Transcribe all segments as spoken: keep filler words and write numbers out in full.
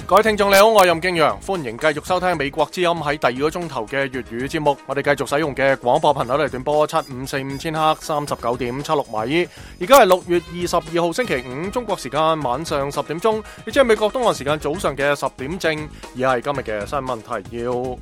各位聽眾你好，我係任敬陽，歡迎繼續收聽美國之音喺第二個鐘頭嘅粵語節目。我哋繼續使用嘅廣播頻率嚟短波七五四五千赫三十九點七六米。而家係六月二十二號星期五，中國時間晚上十點鐘，亦即係美國東岸時間早上嘅十點正。而係今日嘅新聞提要。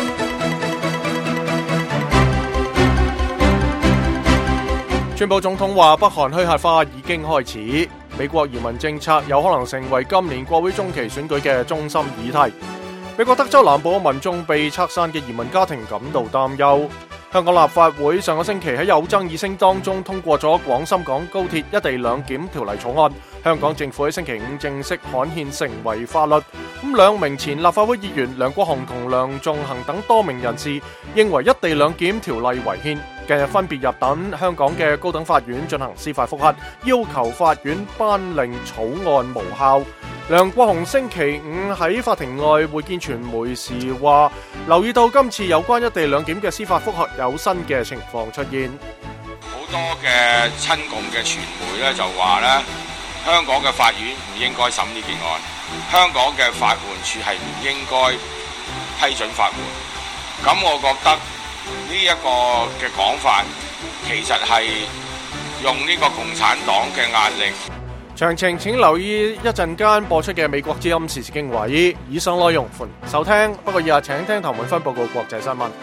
川普總統話北韓去核化已經開始。美國移民政策有可能成為今年國會中期選舉嘅中心議題。美國德州南部民眾被拆散嘅移民家庭感到擔憂。香港立法會上個星期喺有爭議聲當中通過咗廣深港高鐵一地兩檢條例草案，香港政府喺星期五正式刊憲成為法律。咁兩名前立法會議員梁國雄同梁頌恆等多名人士認為一地兩檢條例違憲，近日分別入稟香港嘅高等法院進行司法覆核，要求法院頒令草案無效。梁國雄星期五喺法庭外會見傳媒時話，留意到今次有關一地兩檢嘅司法覆核有新嘅情況出現。 好多嘅親共嘅傳媒咧就話咧，香港嘅法院唔應該審呢件案，香港嘅法援處係唔應該批准法援。咁我覺得呢一個嘅講法，其實係用呢個共產黨嘅壓力。 詳情請留意一陣間播出嘅美國之音時事經緯，以上內容歡迎收聽。不過以下請聽譚永芬報告國際新聞。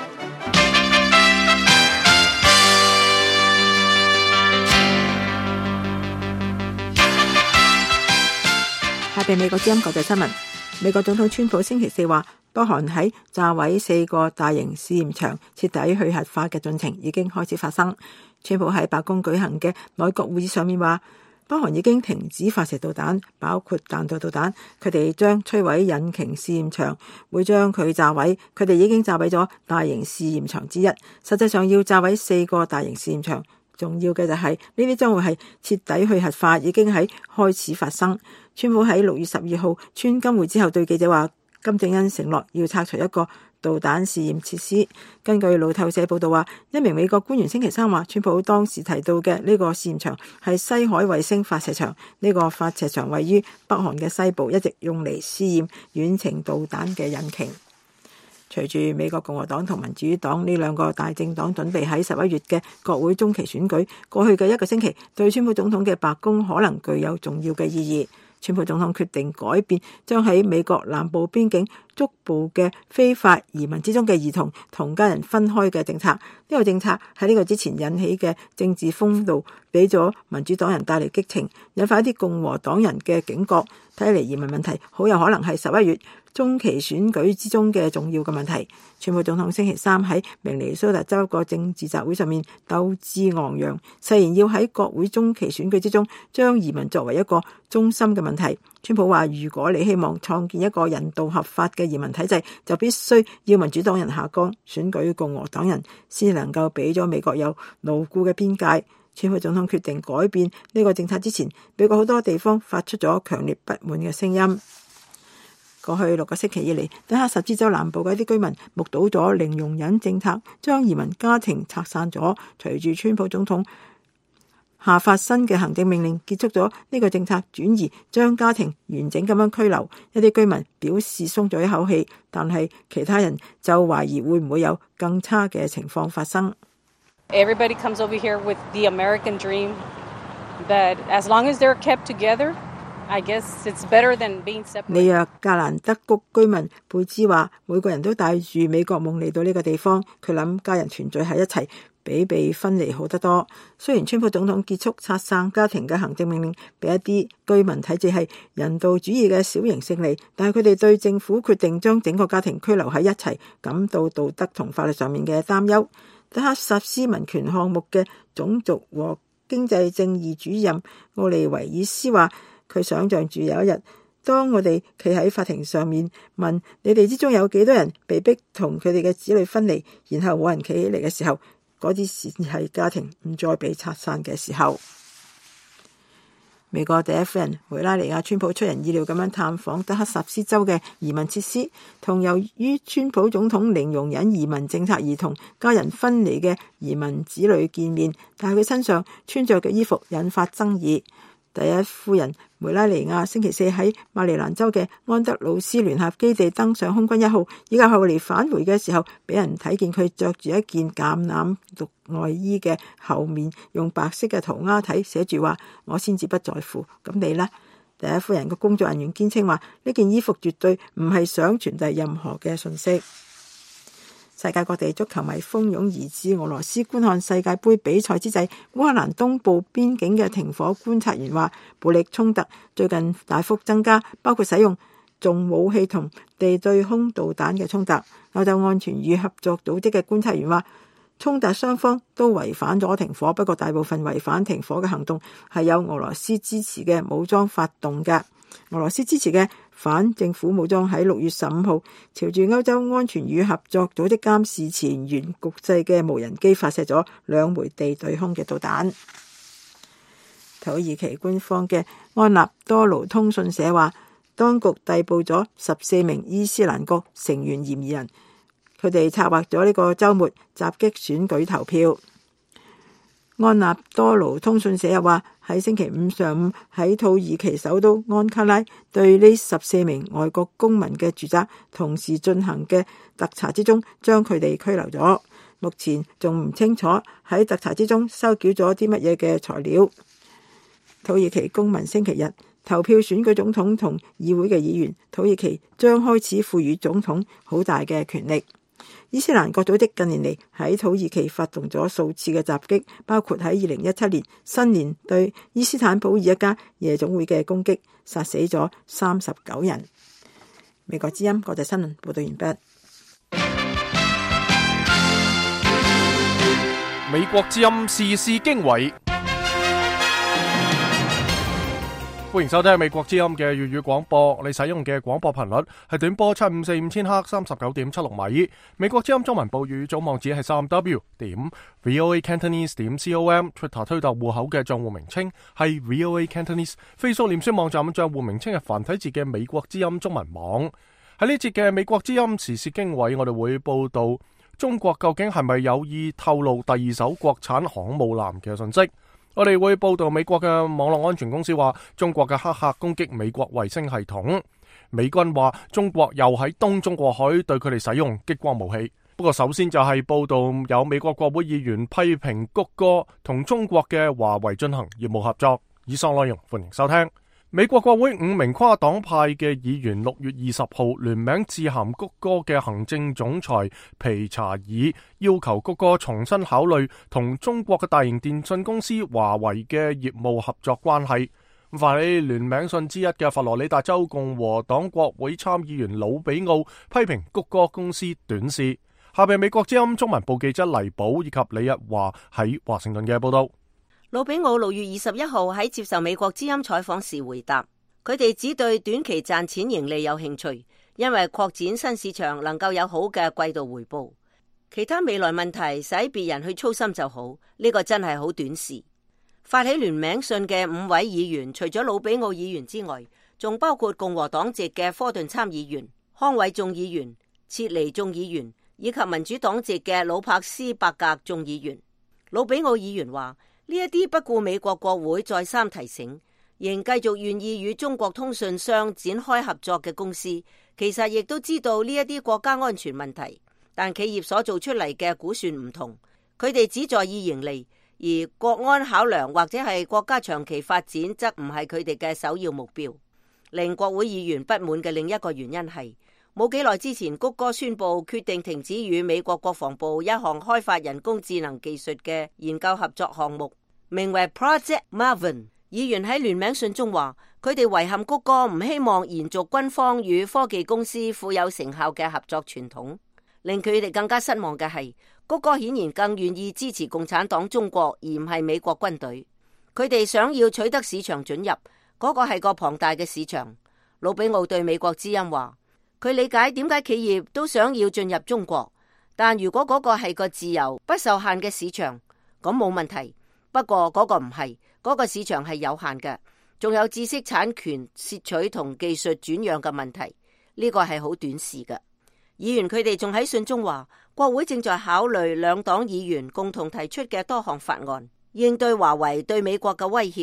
下邊美國之音國際新聞。美國總統川普星期四話，北韓喺炸毀四個大型試驗場徹底去核化嘅進程已經開始發生。川普喺白宮舉行嘅內閣會議上面話，北韓已經停止發射導彈，包括彈道導彈。佢哋將摧毀引擎試驗場，會將佢炸毀。佢哋已經炸毀咗大型試驗場之一，實際上要炸毀四個大型試驗場。重要嘅就係呢啲將會係徹底去核化，已經喺開始發生。川普喺六月十二號川金會之後對記者話，金正恩承諾要拆除一個導彈試驗設施。根據路透社報道話，一名美國官員星期三話，川普當時提到嘅呢個試驗場係西海衛星發射場，呢個發射場位於北韓嘅西部，一直用嚟試驗遠程導彈嘅引擎。隨住美國共和黨同民主黨呢兩個大政黨準備喺十一月嘅國會中期選舉，過去嘅一個星期對川普總統嘅白宮可能具有重要嘅意義。川普總統決定改變將喺美國南部邊境捉捕嘅非法移民之中嘅兒童同家人分開嘅政策。呢個政策喺呢個之前引起嘅政治風暴，俾咗民主黨人帶嚟激情，引發一啲共和黨人嘅警覺。睇嚟移民問題好有可能係十一月中期選舉之中嘅重要嘅問題。川普總統星期三喺明尼蘇達州一個政治集會上面鬥志昂揚，誓言要喺國會中期選舉之中將移民作為一個中心嘅問題。川普話，如果你希望創建一個人道合法嘅移民體制，就必須要民主黨人下崗，選舉共和黨人先能夠俾咗美國有牢固嘅邊界。川普總統決定改變呢個政策之前，美國好多地方發出咗強烈不滿嘅聲音。過去六個星期以嚟，德克薩斯州南部嘅一啲居民目睹咗零容忍政策將移民家庭拆散咗。隨住川普總統下發新嘅行政命令，結束咗呢個政策轉移，將家庭完整咁樣拘留。一啲居民表示鬆咗一口氣，但係其他人就懷疑會唔會有更差嘅情況發生。 Everybody comes over here with the American dream, but as long as they're kept together, I guess it's better than being separated. 尼約格蘭德谷居民貝茲話，每個人都帶住美國夢嚟到呢個地方，佢諗家人團聚喺一齊比被分離好得多。雖然川普總統結束拆散家庭嘅行政命令，俾一啲居民睇似係人道主義嘅小型勝利，但係佢哋對政府決定將整個家庭拘留喺一齊感到道德同法律上面嘅擔憂。德克薩斯民權項目嘅種族和經濟正義主任奧利維爾斯話，佢想象住有一日，當我哋企喺法庭上面問你哋之中有幾多人被逼同佢哋嘅子女分離，然後冇人企起嚟嘅時候，嗰啲事係家庭唔再被拆散嘅時候。美國第一夫人梅拉尼亞川普出人意料咁樣探訪德克薩斯州嘅移民設施，同由於川普總統零容忍移民政策而同家人分離嘅移民子女見面，但係佢身上穿着嘅衣服引發爭議。 第一夫人梅拉尼亞星期四喺馬里蘭州嘅安德魯斯聯合基地登上空軍一號，以及後嚟返回嘅時候，俾人睇見佢着住一件橄欖綠外衣嘅後面用白色嘅塗鴉體寫住話：我先至不在乎，咁你呢？第一夫人嘅工作人員堅稱話，呢件衣服絕對唔係想傳遞任何嘅信息。世界各地足球迷蜂擁而至俄羅斯觀看世界盃比賽之際，烏克蘭東部邊境嘅停火觀察員話，暴力衝突最近大幅增加，包括使用重武器同地對空導彈嘅衝突。歐洲安全與合作組織嘅觀察員話，衝突雙方都違反咗停火，不過大部分違反停火嘅行動係有俄羅斯支持嘅武裝發動嘅。俄羅斯支持嘅反政府武裝喺六月十五號朝住歐洲安全與合作組織監視前沿局勢嘅無人機發射咗兩枚地對空嘅導彈。土耳其官方嘅安納多盧通訊社話，當局逮捕咗十四名伊斯蘭國成員嫌疑人，佢哋策劃咗呢個週末襲擊選舉投票。安納多盧通訊社又話，喺星期五上午喺土耳其首都安卡拉對呢十四名外國公民嘅住宅同時進行嘅特查之中，將佢哋拘留咗。目前仲唔清楚喺特查之中收繳咗啲乜嘢嘅材料。土耳其公民星期日投票選舉總統同議會嘅議員，土耳其將開始賦予總統好大嘅權力。伊斯蘭國組織近年嚟喺土耳其發動咗數次嘅襲擊，包括喺二零一七年新年對伊斯坦布爾一家夜總會嘅攻擊，殺死咗三十九人。美國之音國際新聞報道完畢。 美國之音時事經緯。歡迎收聽美國之音嘅粵語廣播，你使用嘅廣播頻率係短波七五四五千赫三十九點七六米。美國之音中文報語總網址係三 w 點 voa cantonese 點 com，Twitter 推特戶口嘅賬戶名稱係 voa cantonese，Facebook 臉書網站嘅賬戶名稱係繁體字嘅美國之音中文網。喺呢節嘅美國之音時事經緯，我哋會報道中國究竟係咪有意透露第二艘國產航母艦嘅信息。我哋會報道美國嘅網絡安全公司話，中國嘅黑客攻擊美國衛星系統。美軍話中國又喺東中國海對佢哋使用激光武器。不過首先就係報道有美國國會議員批評谷歌同中國嘅華為進行業務合作。以上內容歡迎收聽。美國國會五名跨黨派嘅議員六月二十號聯名致函谷歌嘅行政總裁皮查爾，要求谷歌重新考慮同中國嘅大型電信公司華為嘅業務合作關係。發起聯名信之一嘅佛羅里達州共和黨國會參議員魯比奧批評谷歌公司短視。下邊美國之音中文部記者黎寶以及李日華喺華盛頓嘅報道。 魯比奧六月二十一號喺接受美國之音採訪時回答，佢哋只對短期賺錢盈利有興趣，因為擴展新市場能夠有好嘅季度回報。其他未來問題使別人去操心就好，呢個真係好短視。發起聯名信嘅五位議員，除咗魯比奧議員之外，仲包括共和黨籍嘅科頓參議員、康偉眾議員、切尼眾議員以及民主黨籍嘅魯柏斯伯格眾議員。魯比奧議員話，呢一啲不顧美國國會再三提醒，仍繼續願意與中國通訊商展開合作嘅公司，其實亦都知道呢一啲國家安全問題，但企業所做出嚟嘅估算唔同，佢哋只在意盈利，而國安考量或者係國家長期發展則唔係佢哋嘅首要目標。令國會議員不滿嘅另一個原因係，冇幾耐之前谷歌宣布決定停止與美國國防部一項開發人工智能技術嘅研究合作項目，名為 Project Maven。 議員喺聯名信中話，佢哋遺憾谷歌唔希望延續軍方與科技公司富有成效嘅合作傳統。令佢哋更加失望嘅係，谷歌顯然更願意支持共產黨中國而唔係美國軍隊。佢哋想要取得市場准入，嗰個係個龐大嘅市場。魯比奧對美國之音話，佢理解點解企業都想要進入中國，但如果嗰個係個自由不受限嘅市場，咁冇問題。不過嗰個唔係，嗰個市場係有限嘅，仲有知識產權竊取同技術轉讓嘅問題，呢個係好短視嘅。議員佢哋仲喺信中話，國會正在考慮兩黨議員共同提出嘅多項法案，應對華為對美國嘅威脅，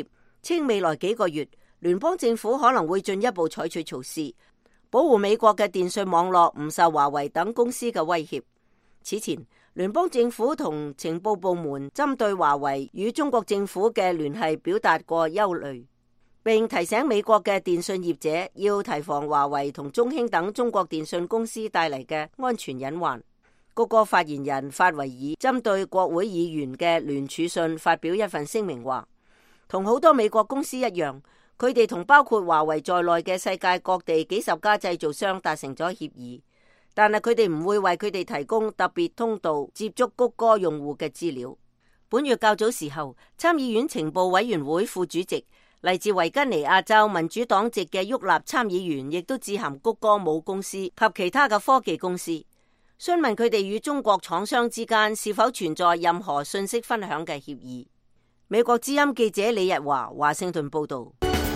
稱未來幾個月，聯邦政府可能會進一步採取措施，保護美國嘅電信網絡唔受華為等公司嘅威脅。此前，聯邦政府同情報部門針對華為與中國政府嘅聯繫表達過憂慮，並提醒美國嘅電信業者要提防華為同中興等中國電信公司帶嚟嘅安全隱患。谷歌發言人法維爾針對國會議員嘅聯署信發表一份聲明話，同好多美國公司一樣，佢哋同包括華為在內嘅世界各地幾十家製造商達成咗協議，但係佢哋唔會為佢哋提供特別通道接觸谷歌用戶嘅資料。本月較早時候，參議院情報委員會副主席嚟自維吉尼亞州民主黨籍嘅沃納參議員亦都致函谷歌母公司及其他嘅科技公司，詢問佢哋與中國廠商之間是否存在任何信息分享嘅協議。美國之音記者李日華華盛頓報道。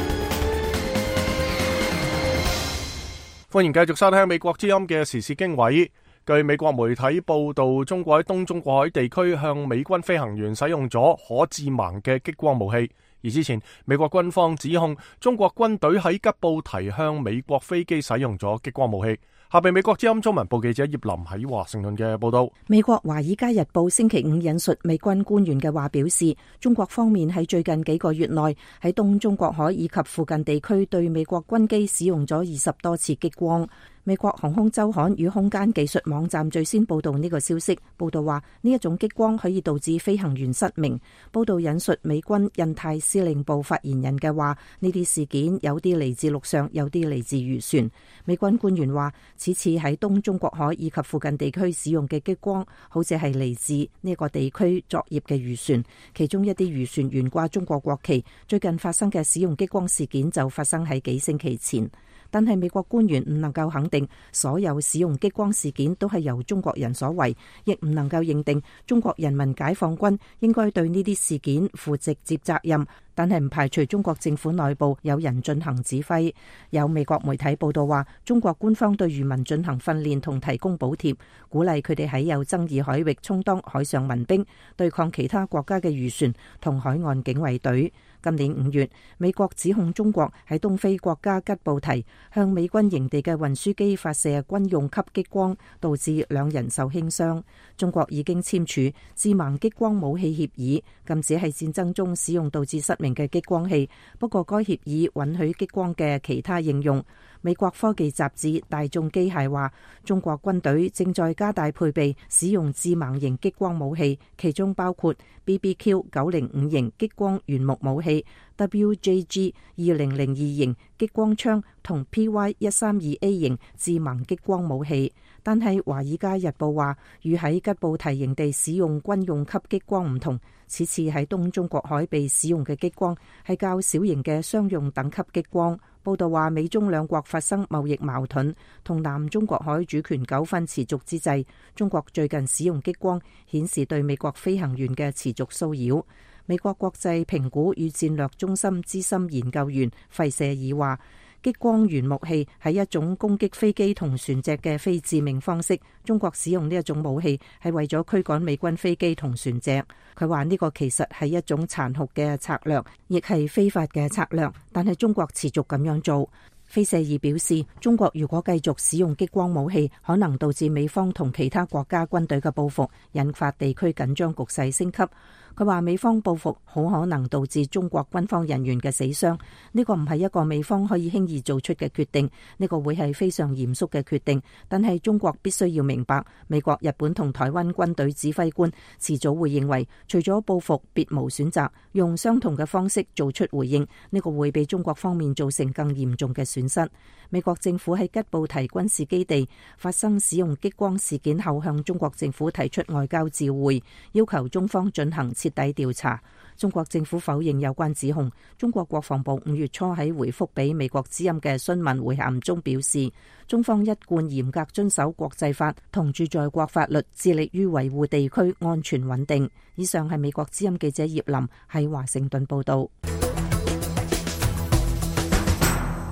歡迎繼續收聽美國之音嘅時事經緯。據美國媒體報道，中國喺東中國海地區向美軍飛行員使用咗可致盲嘅激光武器。而之前，美國軍方指控中國軍隊喺吉布提向美國飛機使用咗激光武器。下邊美國之音中文部記者葉林喺華盛頓嘅報道。 美國華爾街日報星期五引述美軍官員嘅話表示，中國方面喺最近幾個月內喺東中國海以及附近地區對美國軍機使用咗二十多次激光。美國航空週刊與空間技術網站最先報道呢個消息，報道話呢一種激光可以導致飛行員失明。報道引述美軍印太司令部發言人嘅話，呢啲事件有啲嚟自陸上，有啲嚟自漁船。美軍官員話，此次喺東中國海以及附近地區使用嘅激光，好似係嚟自呢個地區作業嘅漁船，其中一啲漁船懸掛中國國旗。最近發生嘅使用激光事件就發生喺幾星期前。但係美國官員唔能夠肯定所有使用激光事件都係由中國人所為，亦唔能夠認定中國人民解放軍應該對呢啲事件負直接責任。但係唔排除中國政府內部有人進行指揮。有美國媒體報道話，中國官方對漁民進行訓練同提供補貼，鼓勵佢哋喺有爭議海域充當海上民兵，對抗其他國家嘅漁船同海岸警衛隊。今年五月，美國指控中國喺東非國家吉布提向美軍營地嘅運輸機發射軍用級激光，導致兩人受輕傷。中國已經簽署致盲激光武器協議，禁止喺戰爭中使用導致失明嘅激光器。不過該協議允許激光嘅其他應用。美國科技雜誌大眾機械話，中國軍隊正在加大配備使用致盲型激光武器，其中包括 B B Q 九零五型激光原木武器、W J G 二零零二型激光槍同 P Y 一三二 A 型致盲激光武器。但係華爾街日報話，與喺吉布提營地使用軍用級激光唔同，此次喺東中國海被使用嘅激光係較小型嘅商用等級激光。報道話，美中兩國發生貿易矛盾同南中國海主權糾紛持續之際，中國最近使用激光顯示對美國飛行員嘅持續騷擾。美國國際評估與戰略中心資深研究員費舍爾話，激光原木器係一種攻擊飛機同船隻嘅非致命方式。中國使用呢一種武器係為咗驅趕美軍飛機同船隻。佢話呢個其實係一種殘酷嘅策略，亦係非法嘅策略，但係中國持續咁樣做。菲舍爾表示，中國如果繼續使用激光武器，可能導致美方同其他國家軍隊嘅報復，引發地區緊張局勢升級。佢話美方報復好可能導致中國軍方人員嘅死傷，呢個唔係一個美方可以輕易做出嘅決定，呢個會係非常嚴肅嘅決定。但係中國必須要明白，美國、日本同台灣軍隊指揮官遲早會認為，除咗報復別無選擇，用相同嘅方式做出回應，呢個會俾中國方面造成更嚴重嘅損失。美國政府喺吉布提軍事基地發生使用激光事件後，向中國政府提出外交照會，要求中方進行徹底調查。中國政府否認有關指控。中國國防部五月初喺回覆俾美國之音嘅詢問回函中表示，中方一貫嚴格遵守國際法同駐在國法律，致力於維護地區安全穩定。以上係美國之音記者葉林喺華盛頓報道。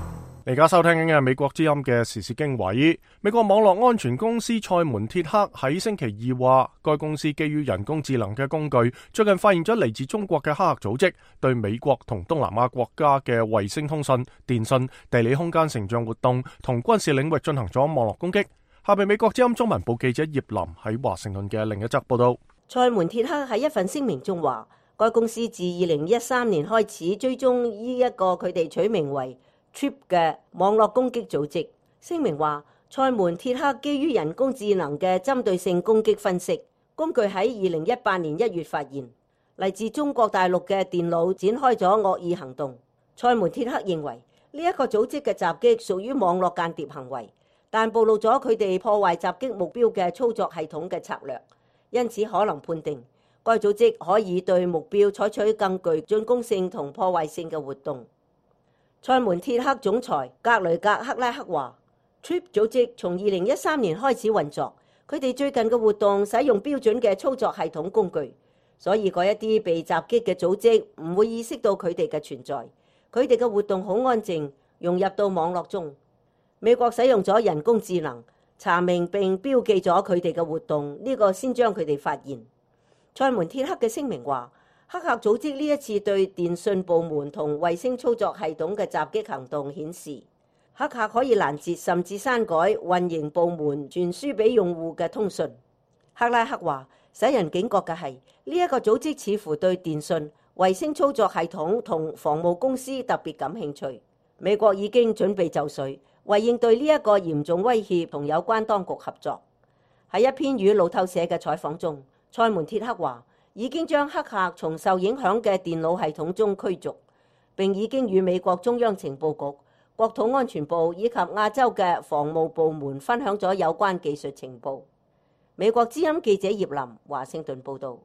而家收聽緊嘅係美國之音嘅時事經緯。美國網絡安全公司賽門鐵克喺星期二話，該公司基於人工智能嘅工具，最近發現咗嚟自中國嘅黑客組織對美國同東南亞國家嘅衛星通訊、電信、地理空間成像活動同軍事領域進行咗網絡攻擊。下邊美國之音中文部記者葉林喺華盛頓嘅另一則報道。 賽門鐵克喺一份聲明中話，該公司自二零一三年開始追蹤呢一個佢哋取名為Trip 嘅網絡攻擊組織。聲明話，賽門鐵克基於人工智能嘅針對性攻擊分析工具喺二零一八年一月發現，嚟自中國大陸嘅電腦展開咗惡意行動。賽門鐵克認為呢一個組織嘅襲擊屬於網絡間諜行為，但暴露咗佢哋破壞襲擊目標嘅操作系統嘅策略，因此可能判定該組織可以對目標採取更具進攻性同破壞性嘅活動。賽門鐵克總裁格雷格克拉克話 Trip 組織從二零一三年開始運作，佢哋最近嘅活動使用標準嘅操作系統工具，所以嗰一啲被襲擊嘅組織唔會意識到佢哋嘅存在，佢哋嘅活動好安靜，融入到網絡中。美國使用咗人工智能查明並標記咗佢哋嘅活動，呢個先將佢哋發現。賽門鐵克嘅聲明話，黑客組織呢一次對電信部門同衛星操作系統嘅襲擊行動顯示，黑客可以攔截甚至刪改運營部門傳輸俾用戶嘅通訊。克拉克話，使人警覺嘅係呢一個組織似乎對電信、衛星操作系統同防務公司特別感興趣。美國已經準備就緒，為應對呢一個嚴重威脅同有關當局合作。喺一篇與路透社嘅採訪中，賽門鐵克話已經將黑客從受影響嘅電腦系統中驅逐，並已經與美國中央情報局、國土安全部以及亞洲嘅防務部門分享咗有關技術情報。美國之音記者葉林華盛頓報道。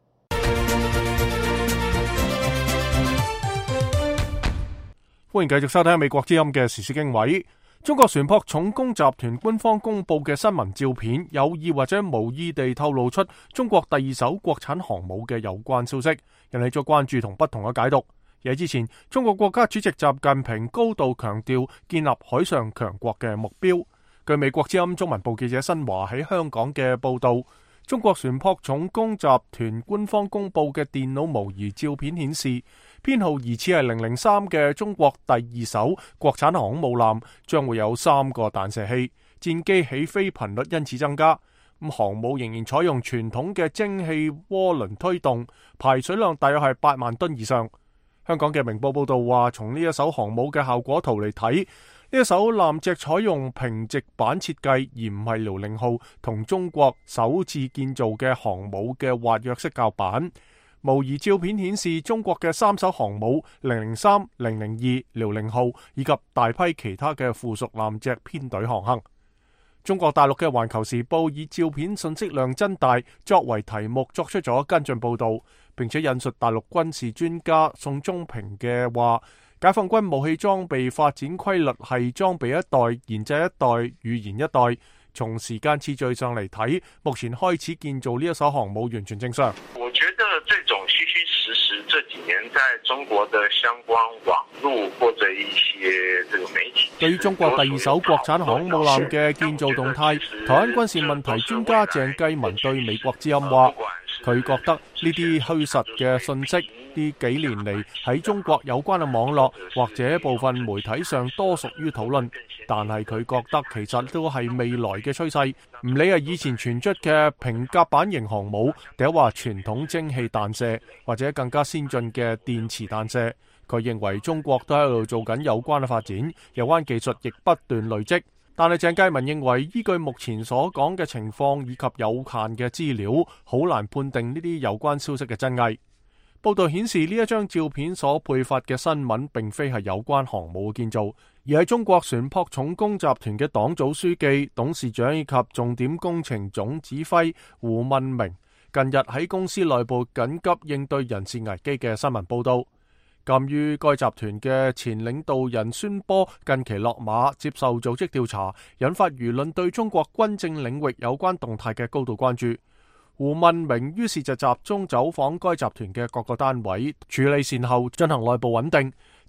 歡迎繼續收聽美國之音嘅時事經緯。中國船舶重工集團官方公布嘅新聞照片，有意或者無意地透露出中國第二艘國產航母嘅有關消息，引起咗關注同不同嘅解讀。而喺之前，中國國家主席習近平高度強調建立海上強國嘅目標。據美國之音中文部記者新華喺香港嘅報道，中國船舶重工集團官方公布嘅電腦模擬照片顯示，編號疑似係零零三嘅中國第二艘國產航空母艦將會有三個彈射器，戰機起飛頻率因此增加。咁航母仍然採用傳統嘅蒸汽渦輪推動，排水量大約係八萬噸以上。香港嘅明報報道話，從呢一艘航母嘅效果圖嚟睇，呢一艘艦隻採用平直板設計，而唔係遼寧號同中國首次建造嘅航母嘅滑躍式甲板。模擬照片顯示，中國嘅三艘航母零零三、零零二、遼寧號以及大批其他嘅附屬艦隻編隊航行。中國大陸嘅《環球時報》以照片信息量真大作為題目，作出咗跟進報導，並且引述大陸軍事專家宋忠平嘅話：解放軍武器裝備發展規律係裝備一代、研製一代、預研一代。從時間次序上嚟睇，目前開始建造呢一艘航母完全正常。 我覺得這種虛虛實實，這幾年在中國的相關網絡或者一些這個媒體， 對於中國第二艘國產航空母艦嘅建造動態，台灣軍事問題專家鄭繼文對美國之音話，佢覺得呢啲虛實嘅信息，呢幾年嚟喺中國有關嘅網絡或者部分媒體上多屬於討論，但係佢覺得其實都係未來嘅趨勢。唔理係以前傳出嘅平甲板型航母，定係話傳統蒸汽彈射，或者更加先進嘅電磁彈射，佢認為中國都喺度做緊有關嘅發展，有關技術亦不斷累積。但係鄭繼文認為，依據目前所講嘅情況以及有限嘅資料，好難判定呢啲有關消息嘅真偽。報道顯示，呢一張照片所配發嘅新聞並非係有關航母嘅建造，而係中國船舶重工集團嘅黨組書記、董事長以及重點工程總指揮胡問明近日喺公司內部緊急應對人事危機嘅新聞報道。鑒於該集團嘅前領導人孫波近期落馬接受組織調查，引發輿論對中國軍政領域有關動態嘅高度關注。胡問明於是就集中走訪該集團嘅各個單位，處理善後，進行內部穩定。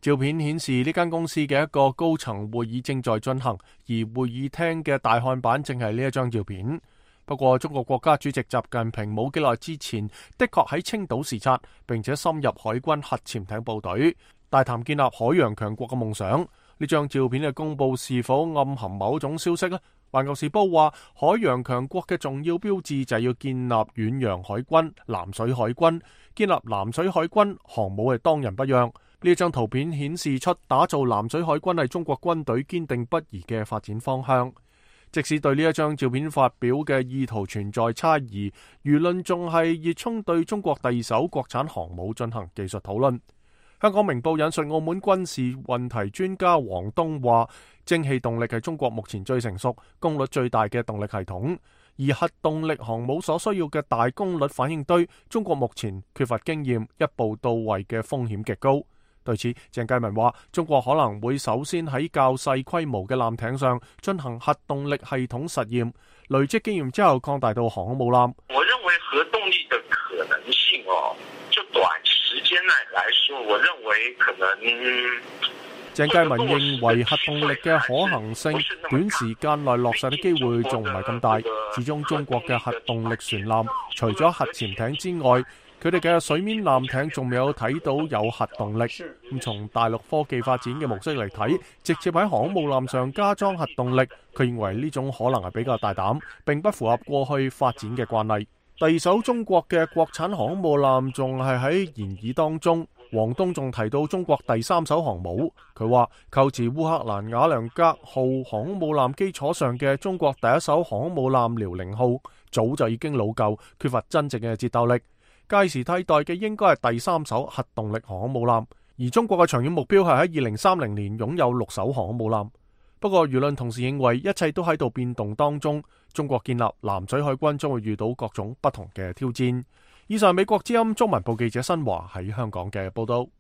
照片顯示呢間公司嘅一個高層會議正在進行，而會議廳嘅大看板正係呢一張照片。不過，中國國家主席習近平冇幾耐之前的確喺青島視察，並且深入海軍核潛艇部隊，大談建立海洋強國嘅夢想。呢張照片嘅公佈是否暗含某種消息呢？環球時報話，海洋強國嘅重要標誌就係要建立遠洋海軍、藍水海軍。建立藍水海軍航母係當仁不讓。呢張圖片顯示出打造藍水海軍係中國軍隊堅定不移嘅發展方向。即使對呢一張照片發表嘅意圖存在差異，輿論仲係熱衷對中國第二艘國產航母進行技術討論。香港明報引述澳門軍事問題專家黃東話，蒸汽動力係中國目前最成熟、功率最大嘅動力系統，而核動力航母所需要嘅大功率反應堆，中國目前缺乏經驗，一步到位嘅風險極高。對此，鄭介民話：中國可能會首先喺較細規模嘅艦艇上進行核動力系統實驗，累積經驗之後擴大到航空母艦。 我認為核動力的可能性哦，就短時間內來說，我認為可能。 鄭介民認為核動力嘅可行性短時間內落實嘅機會仲唔係咁大，始終中國嘅核動力船艦除咗核潛艇之外，佢哋嘅水面艦艇仲未有睇到有核動力。咁從大陸科技發展嘅模式嚟睇，直接喺航空母艦上加裝核動力，佢認為呢種可能係比較大膽，並不符合過去發展嘅慣例。第二艘中國嘅國產航空母艦仲係喺研議當中。黃東仲提到中國第三艘航母，佢話構自烏克蘭瓦良格號航空母艦基礎上嘅中國第一艘航空母艦遼寧號早就已經老舊，缺乏真正嘅戰鬥力。屆時替代嘅應該係第三艘核動力航空母艦，而中國嘅長遠目標係喺二零三零年擁有六艘航空母艦。不過輿論同時認為一切都喺度變動當中，中國建立藍水海軍將會遇到各種不同嘅挑戰。以上美國之音中文部記者新華喺香港嘅報道。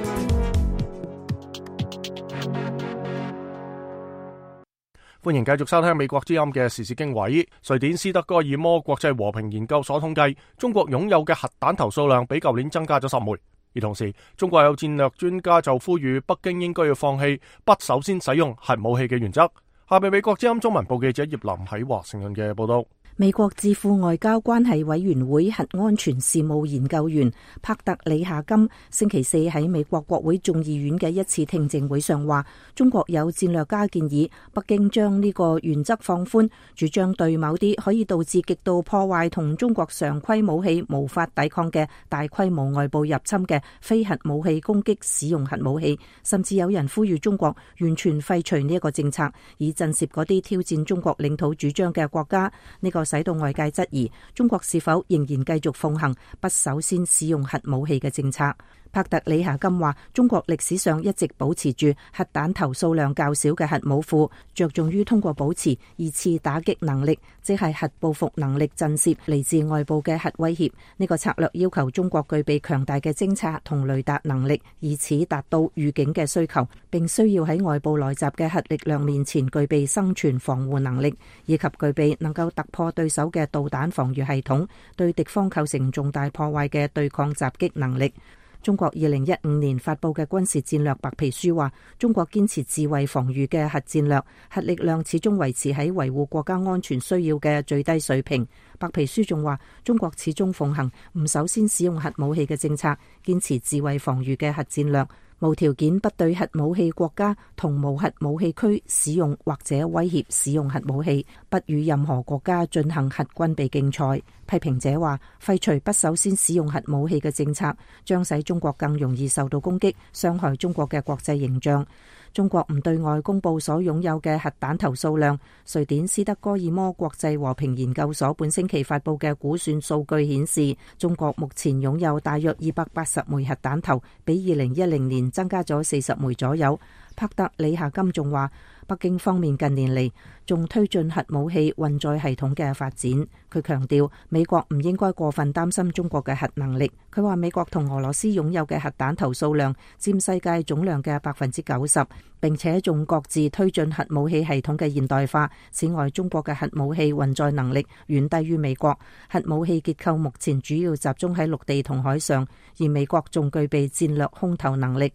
歡迎繼續收聽美國之音嘅時事經緯。瑞典斯德哥爾摩國際和平研究所統計，中國擁有嘅核彈頭數量比舊年增加咗十枚。而同時，中國有戰略專家就呼籲北京應該要放棄不首先使用核武器嘅原則。下面美國之音中文部記者葉林喺華盛頓嘅報道。 美國智庫外交關係委員會核安全事務研究員帕特里夏金星期四喺美國國會眾議院嘅一次聽證會上話，中國有戰略家建議北京將呢個原則放寬，主張對某啲可以導致極度破壞同中國常規武器無法抵抗嘅大規模外部入侵嘅非核武器攻擊使用核武器，甚至有人呼籲中國完全廢除呢一個政策，以震懾嗰啲挑戰中國領土主張嘅國家。呢、這個使到外界質疑中國是否仍然繼續奉行不首先使用核武器嘅政策。帕特里夏金話，中國歷史上一直保持住核彈頭數量較少嘅核武庫，着重於通過保持二次打擊能力，即係核報復能力，震懾嚟自外部嘅核威脅。呢個策略要求中國具備強大嘅偵察同雷達能力，以此達到預警嘅需求，並需要喺外部來襲嘅核力量面前具備生存防護能力，以及具備能夠突破對手嘅導彈防禦系統，對敵方構成重大破壞嘅對抗襲擊能力。中國二零一五年發佈嘅軍事戰略白皮書話，中國堅持自衛防禦嘅核戰略，核力量始終維持喺維護國家安全需要嘅最低水平。白皮書仲話，中國始終奉行唔首先使用核武器嘅政策，堅持自衛防禦嘅核戰略，無條件不對核武器國家同無核武器區使用或者威脅使用核武器，不與任何國家進行核軍備競賽。批評者話，廢除不首先使用核武器嘅政策，將使中國更容易受到攻擊，傷害中國嘅國際形象。中國唔對外公布所擁有嘅核彈頭數量。瑞典斯德哥爾摩國際和平研究所本星期發佈嘅估算數據顯示，中國目前擁有大約二百八十枚核彈頭，比二零一零年增加咗四十枚左右。帕特里夏金仲話，北京方面近年嚟仲推進核武器運載系統嘅發展。佢強調，美國唔應該過分擔心中國嘅核能力。佢話，美國同俄羅斯擁有嘅核彈頭數量佔世界總量嘅百分之九十，並且仲各自推進核武器系統嘅現代化。此外，中國嘅核武器運載能力遠低於美國，核武器結構目前主要集中喺陸地同海上，而美國仲具備戰略空投能力。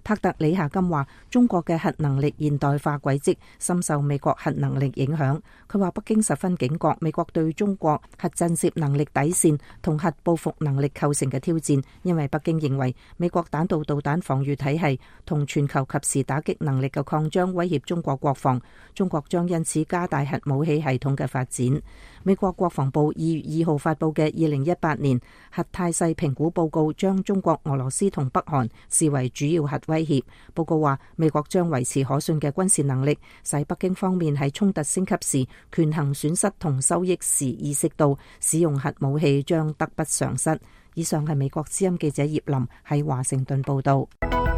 帕特里夏金話：中國嘅核能力現代化軌跡深受美國核能力影響。佢話北京十分警覺美國對中國核震懾能力底線同核報復能力構成嘅挑戰，因為北京認為美國彈道導彈防禦體系同全球及時打擊能力嘅擴張威脅中國國防，中國將因此加大核武器系統嘅發展。美國國防部二月二號發布嘅二零一八年核態勢評估報告將中國、俄羅斯同北韓視為主要核威脅。報告話，美國將維持可信嘅軍事能力，使北京方面喺衝突升級時權衡損失同收益時意識到使用核武器將得不償失。以上係美國之音記者葉林喺華盛頓報道。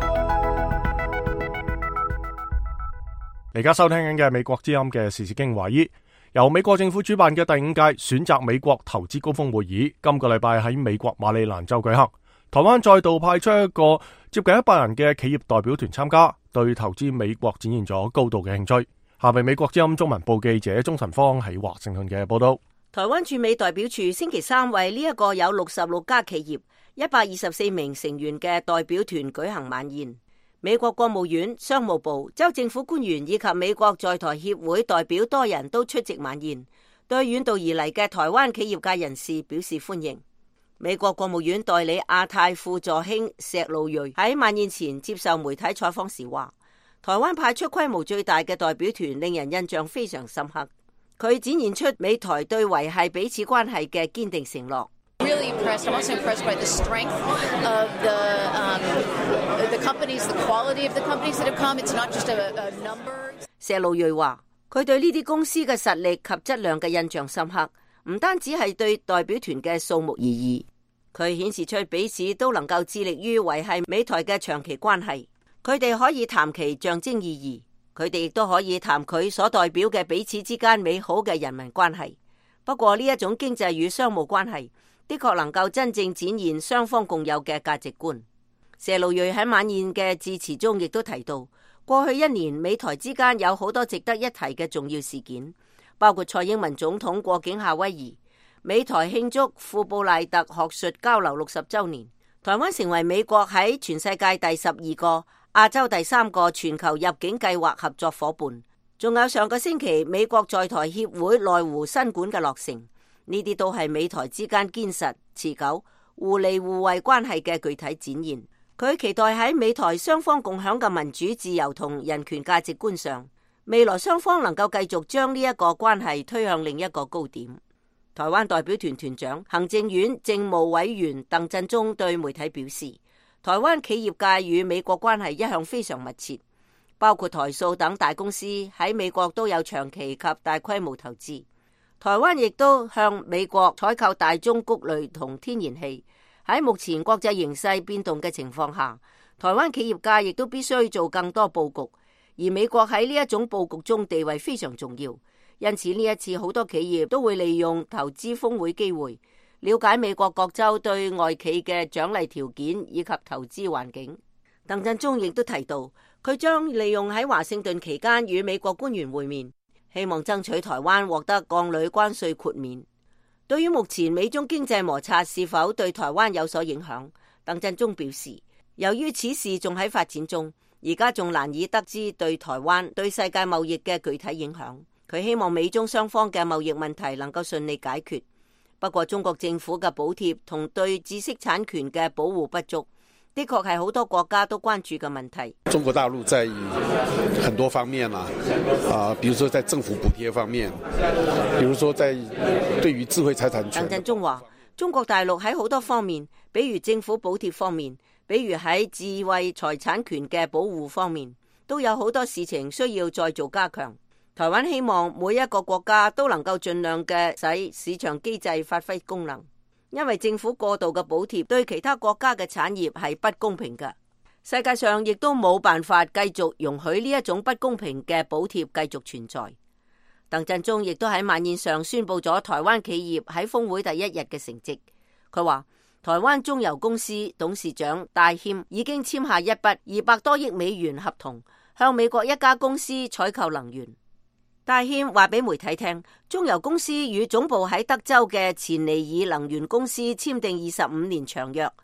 而家收聽緊嘅美國之音嘅時事經華爾，由美國政府主辦嘅第五屆選擇美國投資高峰會議，今個禮拜喺美國馬里蘭州舉行。台灣再度派出一個接近一百人嘅企業代表團參加，對投資美國展現咗高度嘅興趣。下面美國之音中文部記者鍾陳芳喺華盛頓嘅報道。 台灣駐美代表處星期三為呢一個有六十六家企業、一百二十四名成員嘅代表團舉行晚宴。美國國務院、商務部、州政府官員以及美國在台協會代表多人都出席晚宴，對遠道而嚟嘅台灣企業界人士表示歡迎。美國國務院代理亞太副助卿石路瑞喺晚宴前接受媒體採訪時話，台灣派出規模最大嘅代表團令人印象非常深刻，佢展現出美台對維繫彼此關係嘅堅定承諾。 Really impressed. I'm also impressed by the strength of the, um, the companies, the quality of the companies that have come. It's not just a, a number. 石路瑞話，佢對呢啲公司嘅實力及質量嘅印象深刻，唔單止係對代表團嘅數目而已，佢顯示出彼此都能夠致力於維繫美台嘅長期關係。佢哋可以談其象徵意義，佢哋亦都可以談佢所代表嘅彼此之間美好嘅人民關係。不過呢一種經濟與商務關係的確能夠真正展現雙方共有嘅價值觀。謝路瑞喺晚宴嘅致辭中亦都提到，過去一年美台之間有好多值得一提嘅重要事件，包括蔡英文總統過境夏威夷，美台慶祝富布賴特學術交流六十週年，台灣成為美國喺全世界第十二個、亞洲第三個全球入境計劃合作夥伴，仲有上個星期美國在台協會內湖新館嘅落成，呢啲都係美台之間堅實、持久、互利互惠關係嘅具體展現。佢期待喺美台雙方共享嘅民主自由同人權價值觀上，未來雙方能夠繼續將呢一個關係推向另一個高點。台灣代表團團長、行政院政務委員鄧振中對媒體表示，台灣企業界與美國關係一向非常密切，包括台塑等大公司喺美國都有長期及大規模投資。台灣亦都向美國採購大宗穀類同天然氣。喺目前國際形勢變動嘅情況下，台灣企業界亦都必須做更多佈局，而美國喺呢一種佈局中地位非常重要。因此呢一次好多企業都會利用投資峰會機會，了解美國各州對外企嘅獎勵條件以及投資環境。鄧振中亦都提到，佢將利用喺華盛頓期間與美國官員會面，希望爭取台灣獲得鋼鋁關稅豁免。對於目前美中經濟摩擦是否對台灣有所影響，鄧振中表示，由於此事仲喺發展中，而家仲難以得知對台灣對世界貿易嘅具體影響。佢希望美中雙方嘅貿易問題能夠順利解決。不過中國政府嘅補貼同對知識產權嘅保護不足，的確係好多國家都關注嘅問題。 中國大陸在很多方面啦，啊，比如說在政府補貼方面，比如說在對於智慧財產權。 鄧振中話，中國大陸喺好多方面，比如政府補貼方面，比如喺智慧財產權嘅保護方面，都有好多事情需要再做加強。台灣希望每一個國家都能夠盡量嘅使市場機制發揮功能，因為政府過度嘅補貼對其他國家嘅產業係不公平嘅。世界上亦都冇辦法繼續容許呢一種不公平嘅補貼繼續存在。鄧振中亦都喺晚宴上宣布咗台灣企業喺峰會第一日嘅成績。佢話台灣中油公司董事長戴謙已經簽下一筆二百多億美元合同，向美國一家公司採購能源。戴謙話俾媒體聽，中油公司與總部喺德州嘅錢尼爾能源公司簽訂二十五年長約，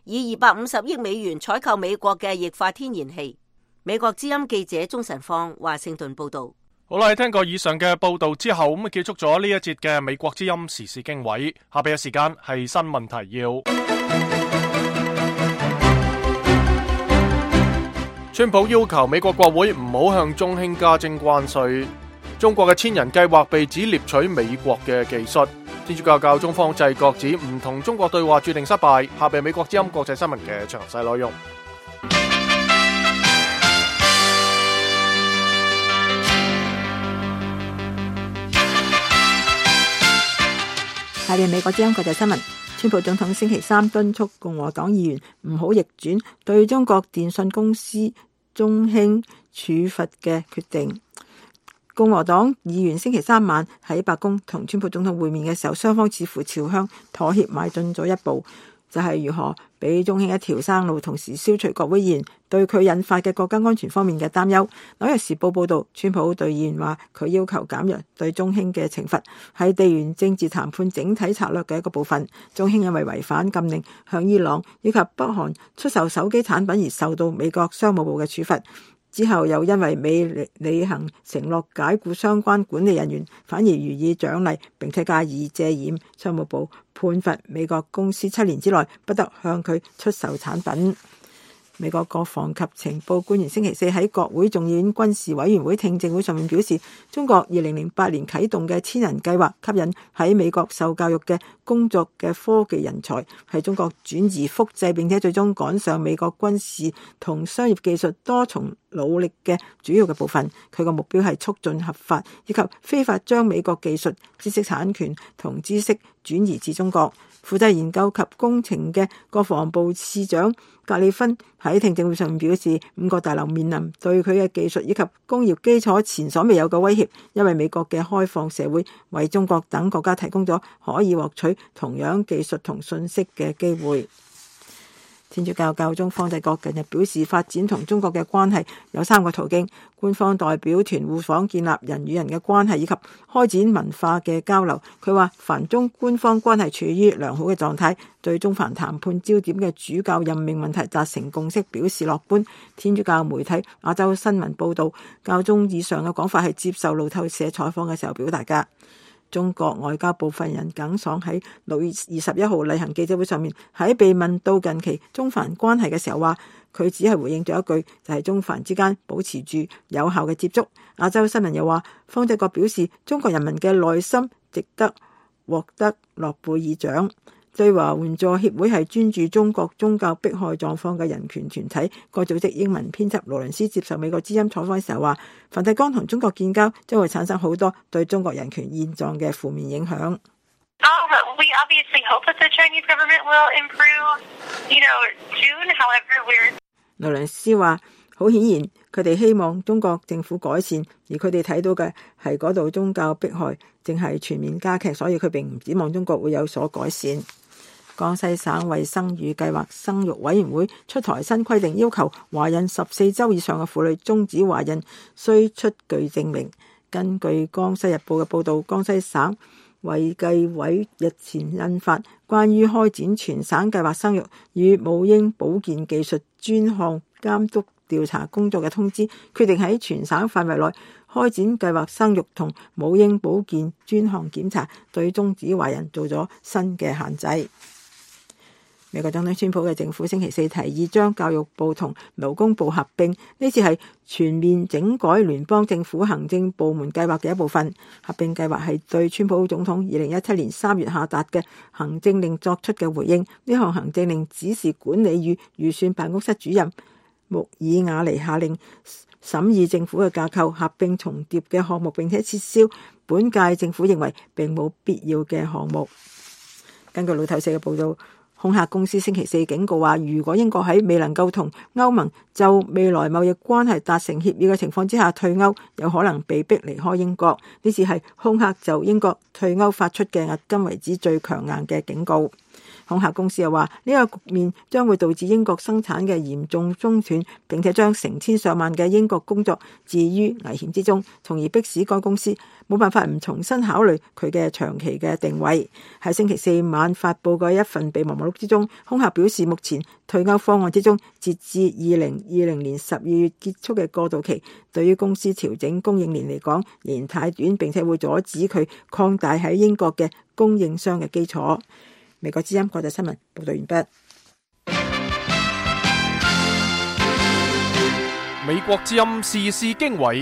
以二百五十億美元採購美國嘅液化天然氣。美國之音記者鍾晨放華盛頓報道。 好啦，聽過以上嘅報道之後，咁啊結束咗呢一節嘅美國之音時事經緯。下邊嘅時間係新聞提要。川普要求美國國會唔好向中興加徵關稅。中國嘅千人計劃被指獵取美國嘅技術。天主教教宗方濟各指唔同中國對話注定失敗。下邊美國之音國際新聞嘅詳細內容。 下邊美國之音國際新聞。川普總統星期三敦促共和黨議員唔好逆轉對中國電信公司中興處罰嘅決定。共和黨議員星期三晚喺白宮同川普總統會面嘅時候，雙方似乎朝向妥協邁進咗一步，就係、是、如何俾中興一條生路，同時消除國會議員對佢引發嘅國家安全方面嘅擔憂。紐約時報報道，川普對議員話佢要求減弱對中興嘅懲罰，係地緣政治談判整體策略嘅一個部分。中興因為違反禁令向伊朗以及北韓出售手機產品而受到美國商務部嘅處罰，之後又因為未履行承諾解僱相關管理人員，反而予以獎勵並且加以遮掩。商務部判罰美國公司七年之內不得向佢出售產品。美國國防及情報官員星期四喺國會眾議院軍事委員會聽證會上面表示，中國二零零八年啟動嘅千人計劃吸引喺美國受教育嘅工作嘅科技人才，係中國轉移複製並且最終趕上美國軍事同商業技術多重努力嘅主要嘅部分。佢個目標係促進合法以及非法將美國技術、知識產權同知識轉移至中國。負責研究及工程嘅國防部次長格里芬喺聽證會上表示，五個大樓面臨對佢嘅技術以及工業基礎前所未有嘅威脅，因為美國嘅開放社會為中國等國家提供咗可以獲取同樣技術同信息嘅機會。天主教教宗方濟各近日表示，發展同中國嘅關係有三個途徑：官方代表團互訪建立人與人嘅關係，以及開展文化嘅交流。佢話梵中官方關係處於良好嘅狀態，對中梵談判焦點嘅主教任命問題達成共識表示樂觀。天主教媒體亞洲新聞報道，教宗以上嘅講法係接受路透社採訪嘅時候表達㗎。中國外交部發言人耿爽喺六月二十一號例行記者會上面，喺被問到近期中梵關係嘅時候話，佢只係回應咗一句，就係、是、中梵之間保持住有效嘅接觸。亞洲新聞又話，方濟各表示中國人民嘅內心值得獲得諾貝爾獎。對華援助協會係專注中國宗教迫害狀況嘅人權團體，該組織英文編輯羅倫斯接受美國之音採訪嘅時候話，梵蒂岡同中國建交將會產生好多對中國人權現狀嘅負面影響。 Um, we obviously hope that the Chinese government will improve, you know, soon. However, we're 羅倫斯話，好顯然佢哋希望中國政府改善，而佢哋睇到嘅係嗰度宗教迫害正係全面加劇，所以佢並唔指望中國會有所改善。江西省衛生與計劃生育委員會出台新規定，要求懷孕十四週以上嘅婦女終止懷孕需出具證明。根據江西日報嘅報導，江西省衛計委日前印發關於開展全省計劃生育與母嬰保健技術專項監督調查工作嘅通知，決定喺全省範圍內開展計劃生育同母嬰保健專項檢查，對終止懷孕做咗新嘅限制。美國總統川普嘅政府星期四提議將教育部同勞工部合併，呢次係全面整改聯邦政府行政部門計劃嘅一部分。合併計劃係對川普總統二零一七年三月下達嘅行政令作出嘅回應。呢項行政令指示管理與預算辦公室主任穆爾瓦尼下令審議政府嘅架構，合併重疊嘅項目，並且撤銷本屆政府認為並冇必要嘅項目。根據路透社嘅報道，空客公司星期四警告話，如果英國喺未能夠同歐盟就未來貿易關係達成協議嘅情況之下退歐，有可能被逼離開英國。呢次係空客就英國退歐發出嘅迄今為止最強硬嘅警告。 恐嚇公司又話呢個局面將會導致英國生產嘅嚴重中斷，並且將成千上萬嘅英國工作置於危險之中，從而迫使該公司冇辦法唔重新考慮佢嘅長期嘅定位。喺星期四晚發佈嘅一份備忘錄之中，恐嚇表示目前退歐方案之中，截至二零二零年十二月結束嘅過渡期，對於公司調整供應鏈嚟講仍然太短，並且會阻止佢擴大喺英國嘅供應商嘅基礎。美國之音國際新聞報道完畢。 美國之音時事經緯。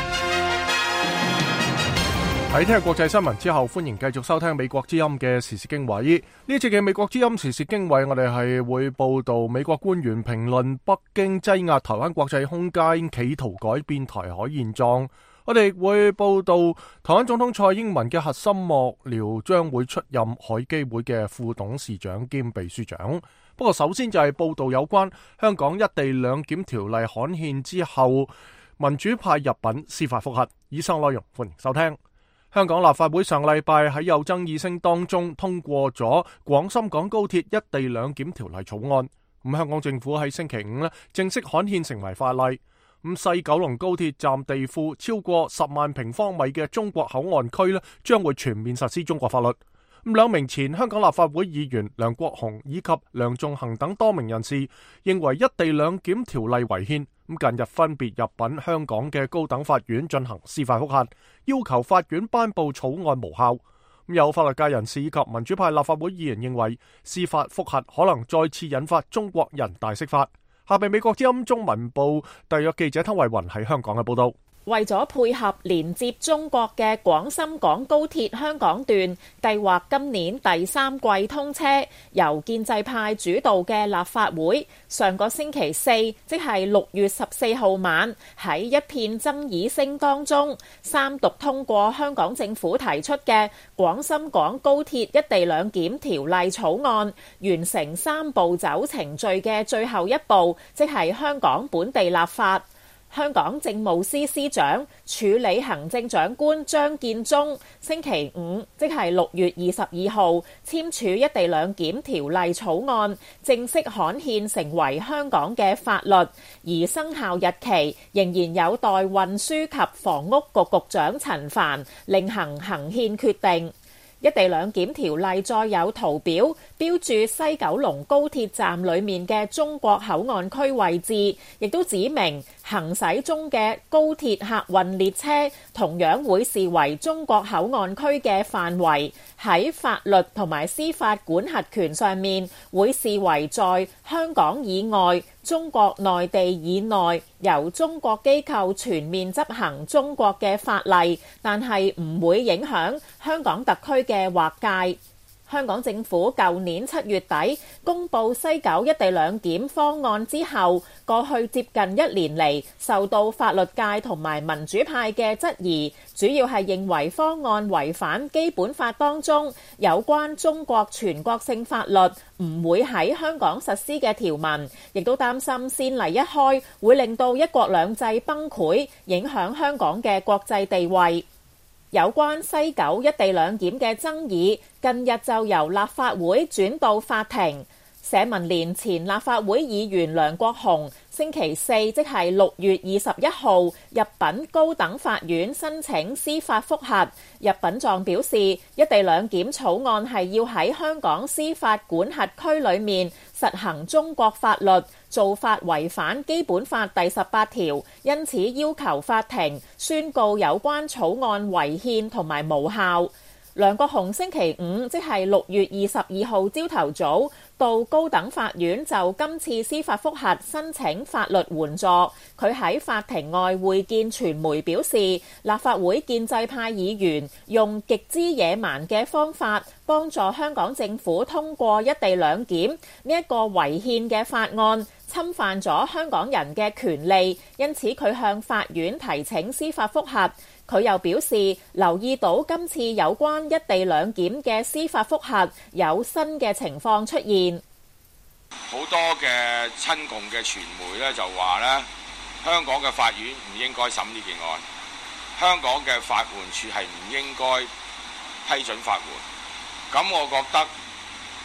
喺聽日國際新聞之後，歡迎繼續收聽美國之音嘅時事經緯。呢節嘅美國之音時事經緯，我哋係會報道美國官員評論北京擠壓台灣國際空間，企圖改變台海現狀。我哋會報道台灣總統蔡英文嘅核心幕僚將會出任海基會嘅副董事長兼秘書長。不過首先就係報道有關香港一地兩檢條例刊憲之後，民主派入稟司法覆核。以上內容歡迎收聽。香港立法會上禮拜喺有爭議聲當中通過咗廣深港高鐵一地兩檢條例草案。咁香港政府喺星期五咧正式刊憲成為法例。咁西九龍高鐵站地庫超過十萬平方米嘅中國口岸區咧將會全面實施中國法律。咁兩名前香港立法會議員梁國雄以及梁頌恆等多名人士認為一地兩檢條例違憲。咁近日分別入稟香港嘅高等法院進行司法覆核，要求法院頒布草案無效。咁有法律界人士以及民主派立法會議員認為司法覆核可能再次引發中國人大釋法。下邊美國之音中文部特約記者湯慧雲喺香港嘅報道。 為咗配合連接中國嘅廣深港高鐵香港段，計劃今年第三季通車，由建制派主導嘅立法會上個星期四，即係六月十四號晚，喺一片爭議聲當中，三讀通過香港政府提出嘅廣深港高鐵一地兩檢條例草案，完成三步走程序嘅最後一步，即係香港本地立法。香港政務司司長、署理行政長官張建宗星期五，即係六月二十二號簽署一地兩檢條例草案，正式刊憲成為香港嘅法律，而生效日期仍然有待運輸及房屋局局長陳帆另行行憲決定。一地兩檢條例再有圖表標注西九龍高鐵站裏面嘅中國口岸區位置，亦都指明行駛中嘅高鐵客運列車同樣會視為中國口岸區嘅範圍，喺法律同埋司法管轄權上面會視為在香港以外中國內地以內由中國機構全面執行中國嘅法例，但係唔會影響香港特區嘅劃界。香港政府舊年七月底公布西九一地兩檢方案之後，過去接近一年嚟受到法律界同埋民主派嘅質疑，主要係認為方案違反基本法當中有關中國全國性法律唔會喺香港實施嘅條文，亦都擔心先例一開會令到一國兩制崩潰，影響香港嘅國際地位。有關西九一地兩檢嘅爭議，近日就由立法會轉到法庭。社民連前立法會議員梁國雄星期四，即係六月二十一號入稟高等法院申請司法覆核。入稟狀表示，一地兩檢草案係要喺香港司法管轄區裏面實行中國法律，做法違反基本法第十八條，因此要求法庭宣告有關草案違憲同埋無效。梁國雄星期五，即係六月二十二號朝頭早，到高等法院就今次司法覆核申請法律援助。佢喺法庭外會見傳媒表示，立法會建制派議員用極之野蠻嘅方法幫助香港政府通過一地兩檢呢一個違憲嘅法案，侵犯咗香港人嘅權利，因此佢向法院提請司法覆核。佢又表示，留意到今次有關一地兩檢嘅司法覆核有新嘅情況出現。 好多嘅親共嘅傳媒咧就話咧，香港嘅法院唔應該審呢件案，香港嘅法援處係唔應該批准法援。咁我覺得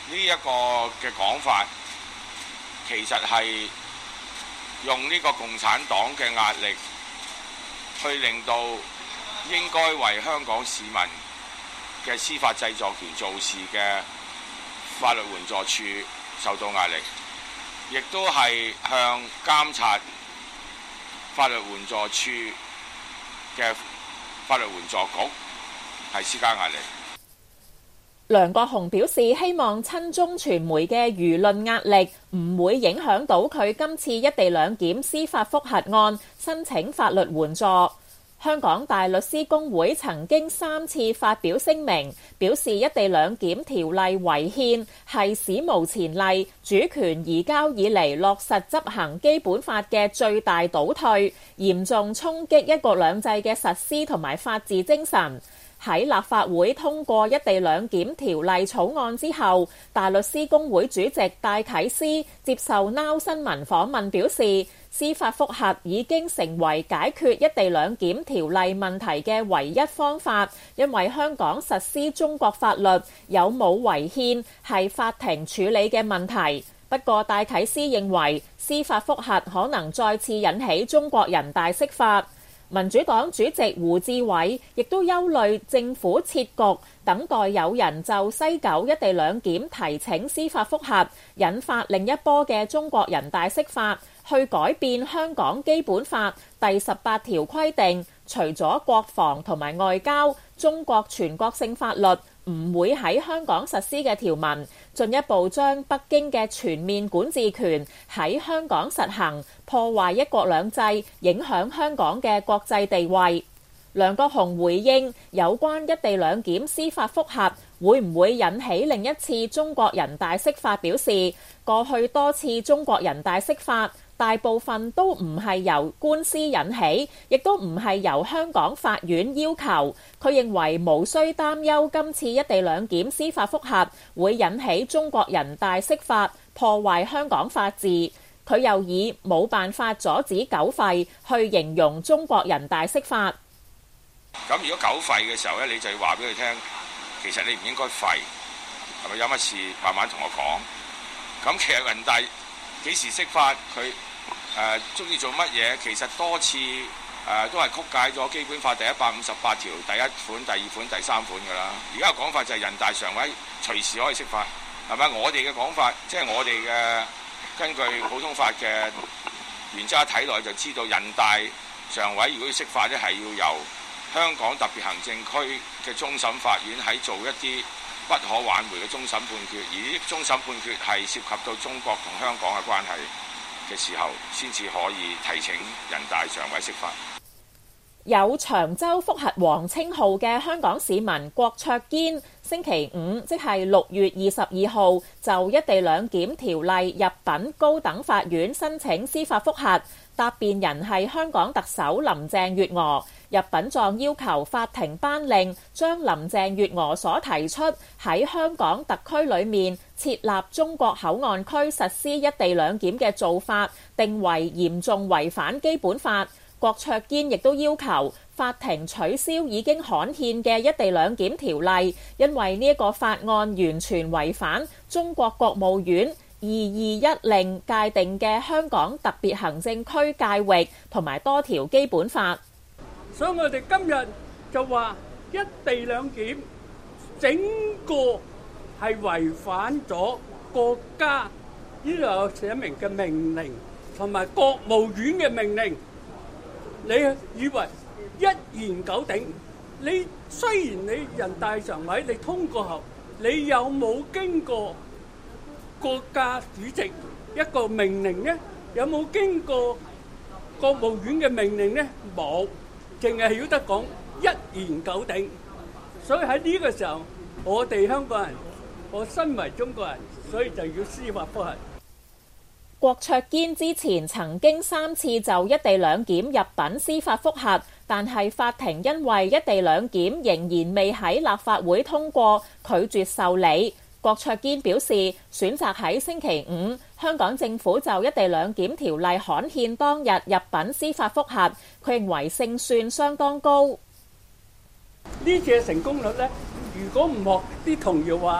一個嘅講法，其實係用呢個共產黨嘅壓力，去令到應該為香港市民嘅司法製作權做事嘅法律援助處受到壓力，亦都係向監察法律援助處嘅法律援助局係施加壓力。 梁國雄表示，希望親中傳媒嘅輿論壓力唔會影響到佢今次一地兩檢司法覆核案申請法律援助。香港大律師公會曾經三次發表聲明，表示一地兩檢條例違憲，係史無前例，主權移交以嚟落實執行基本法嘅最大倒退，嚴重衝擊一國兩制嘅實施同埋法治精神。喺立法會通過一地兩檢條例草案之後，大律師公會主席戴啟思接受 Now 新聞訪問表示，司法覆核已經成為解決一地兩檢條例問題嘅唯一方法，因為香港實施中國法律有冇違憲係法庭處理嘅問題。不過戴啟思認為司法覆核可能再次引起中國人大釋法。民主黨主席胡志偉亦都憂慮政府設局，等待有人就西九一地兩檢提請司法覆核，引發另一波嘅中國人大釋法，去改變香港基本法第十八條規定，除咗國防同埋外交，中國全國性法律唔會喺香港實施嘅條文，進一步將北京嘅全面管治權喺香港實行，破壞一國兩制，影響香港嘅國際地位。梁國雄回應有關一地兩檢司法覆核會唔會引起另一次中國人大釋法，表示過去多次中國人大釋法大部分都唔係由官司引起，亦都唔係由香港法院要求。佢認為無需擔憂今次一地兩檢司法覆核會引起中國人大釋法，破壞香港法治。佢又以冇辦法阻止狗吠去形容中國人大釋法。 咁如果狗吠嘅時候咧，你就要話俾佢聽，其實你唔應該吠，係咪有乜事慢慢同我講。咁其實人大幾時釋法，佢誒中意做乜嘢？其實多次誒、呃、都係曲解咗基本法第一百五十八條第一款、第二款、第三款㗎啦。而家嘅講法就係人大常委隨時可以釋法，係咪？我哋嘅講法，即係我哋嘅根據普通法嘅原則睇落就知道，人大常委如果要釋法咧，係要由香港特別行政區嘅終審法院喺做一啲不可挽回嘅終審判決，而呢終審判決係涉及到中國同香港嘅關係嘅時候，先至可以提請人大常委釋法。 有長洲覆核王稱號嘅香港市民郭卓堅，星期五即係六月二十二號就一地兩檢條例入稟高等法院申請司法覆核，答辯人係香港特首林鄭月娥。入稟狀要求法庭頒令將林鄭月娥所提出喺香港特區裏面設立中國口岸區實施一地兩檢嘅做法，定為嚴重違反基本法。郭卓堅亦都要求法庭取消已經刊憲嘅一地兩檢條例，因為呢一個法案完全違反中國國務院二二一令界定嘅香港特別行政區界域同埋多條基本法。 所以我哋今日就話一地兩檢整個係違反咗國家呢度有寫明嘅命令同埋國務院嘅命令。你以為一言九鼎？你雖然你人大常委你通過後，你有冇經過國家主席一個命令呢？有冇經過國務院嘅命令呢？冇。淨係曉得講一言九鼎，所以喺呢個時候，我哋香港人，我身為中國人，所以就要司法覆核。 郭卓堅之前曾經三次就一地兩檢入稟司法覆核，但係法庭因為一地兩檢仍然未喺立法會通過，拒絕受理。郭卓堅表示，選擇喺星期五香港政府就一地兩檢條例刊憲當日入稟司法覆核，佢認為勝算相當高。 呢次嘅成功率呢，如果唔學啲同業話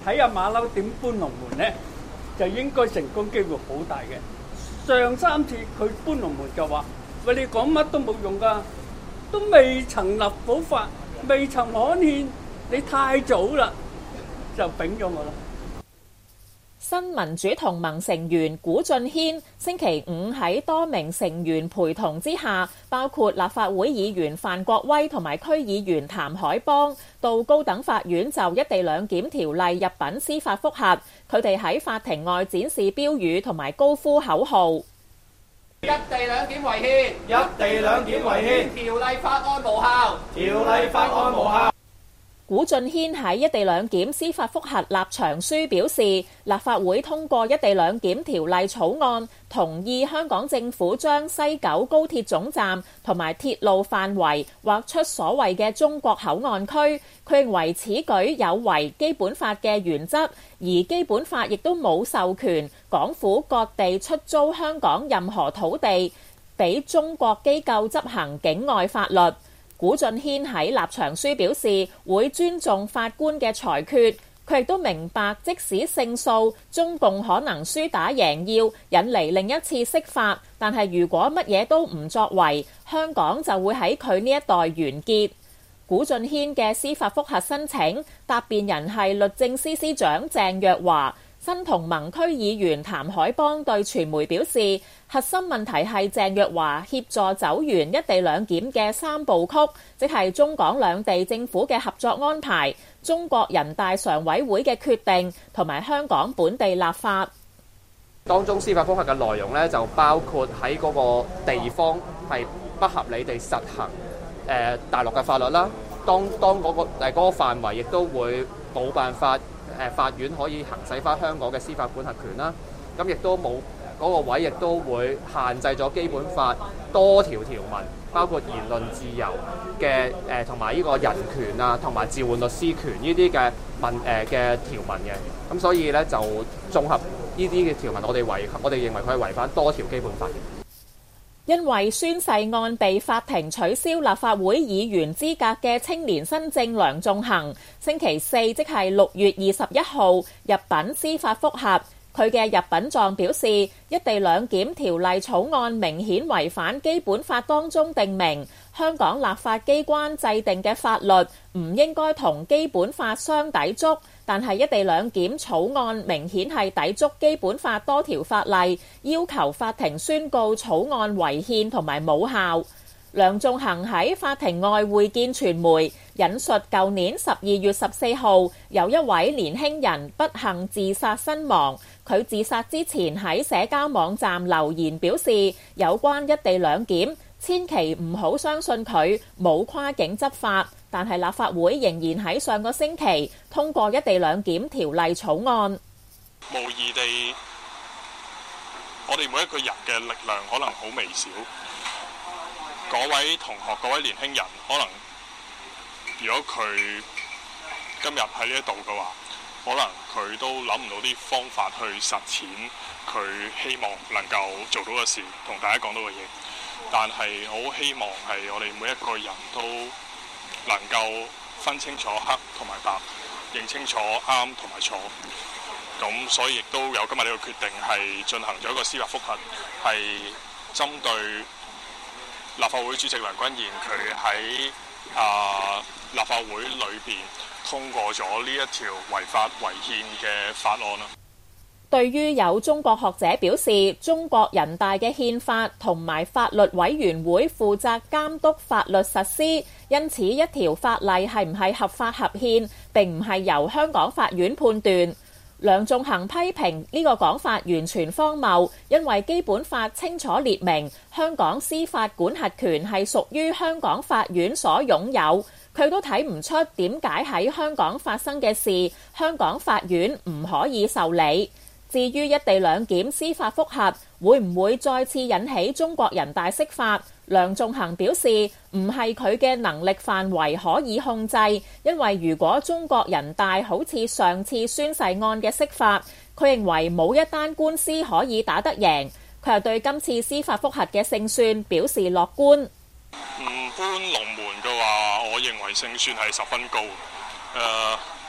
睇下馬騮點搬龍門咧，就應該成功機會好大嘅。上三次佢搬龍門就話：喂，你講乜都冇用㗎，都未曾立法法，未曾刊憲，你太早啦，就丙咗我啦。 新民主同盟成員古俊軒星期五喺多名成員陪同之下，包括立法會議員范國威同埋區議員譚海邦，到高等法院就一地兩檢條例入稟司法覆核。佢哋喺法庭外展示標語同埋高呼口號： 一地兩檢違憲，一地兩檢違憲，條例法案無效，條例法案無效。 古俊軒喺一地兩檢司法覆核立場書表示，立法會通過一地兩檢條例草案，同意香港政府將西九高鐵總站同埋鐵路範圍劃出所謂嘅中國口岸區。佢認為此舉有違基本法嘅原則，而基本法亦都冇授權港府割地出租香港任何土地俾中國機構執行境外法律。古俊軒喺立場書表示會尊重法官嘅裁決，佢亦都明白即使勝訴，中共可能輸打贏要，引嚟另一次釋法，但係如果乜嘢都唔作為，香港就會喺佢呢一代完結。古俊軒嘅司法覆核申請，答辯人係律政司司長鄭若驊。新同盟區議員譚海邦對傳媒表示，核心問題係鄭若驊協助走完一地兩檢嘅三部曲，即係中港兩地政府嘅合作安排、中國人大常委會嘅決定同埋香港本地立法。 當中司法覆核嘅內容咧，就包括喺嗰個地方係不合理地實行誒、呃、大陸嘅法律啦。當當嗰個誒嗰個範圍亦都會冇辦法。誒法院可以行使翻香港嘅司法管轄權啦，咁亦都冇嗰個位，亦都會限制咗基本法多條條文，包括言論自由嘅誒同埋呢個人權啊，同埋召喚律師權呢啲嘅文誒嘅條文嘅，咁所以咧就綜合呢啲嘅條文，我哋違我哋認為佢係違反多條基本法嘅。 因為宣誓案被法庭取消立法會議員資格嘅青年新政梁頌恆，星期四即係六月二十一號入稟司法覆核。佢嘅入稟狀表示，一地兩檢條例草案明顯違反基本法當中訂明香港立法機關制定嘅法律唔應該同基本法相抵觸，但係一地兩檢草案明顯係抵觸基本法多條法例，要求法庭宣告草案違憲同埋冇效。梁頌恆喺法庭外會見傳媒，引述舊年十二月十四號有一位年輕人不幸自殺身亡，佢自殺之前喺社交網站留言表示，有關一地兩檢千祈唔好相信佢冇跨境執法，但係立法會仍然喺上個星期通過一地兩檢條例草案。 無疑地，我哋每一個人嘅力量可能好微小。嗰位同學、嗰位年輕人，可能如果佢今日喺呢一度嘅話，可能佢都諗唔到啲方法去實踐佢希望能夠做到嘅事，同大家講到嘅嘢。但係我好希望係我哋每一個人都能夠分清楚黑同埋白，認清楚啱同埋錯。咁所以亦都有今日呢個決定，係進行咗一個司法覆核，係針對立法會主席梁君彥，佢喺啊立法會裏邊通過咗呢一條違法違憲嘅法案啦。 對於有中國學者表示，中國人大嘅憲法同埋法律委員會負責監督法律實施，因此一條法例係唔係合法合憲，並唔係由香港法院判斷。梁頌恆批評呢個講法完全荒謬，因為基本法清楚列明香港司法管轄權係屬於香港法院所擁有，佢都睇唔出點解喺香港發生嘅事，香港法院唔可以受理。至於一地兩檢司法覆核會唔會再次引起中國人大釋法，梁頌恆表示唔係佢嘅能力範圍可以控制，因為如果中國人大好似上次宣誓案嘅釋法，佢認為冇一單官司可以打得贏。佢又對今次司法覆核嘅勝算表示樂觀。 唔搬龍門嘅話，我認為勝算係十分高。誒、呃，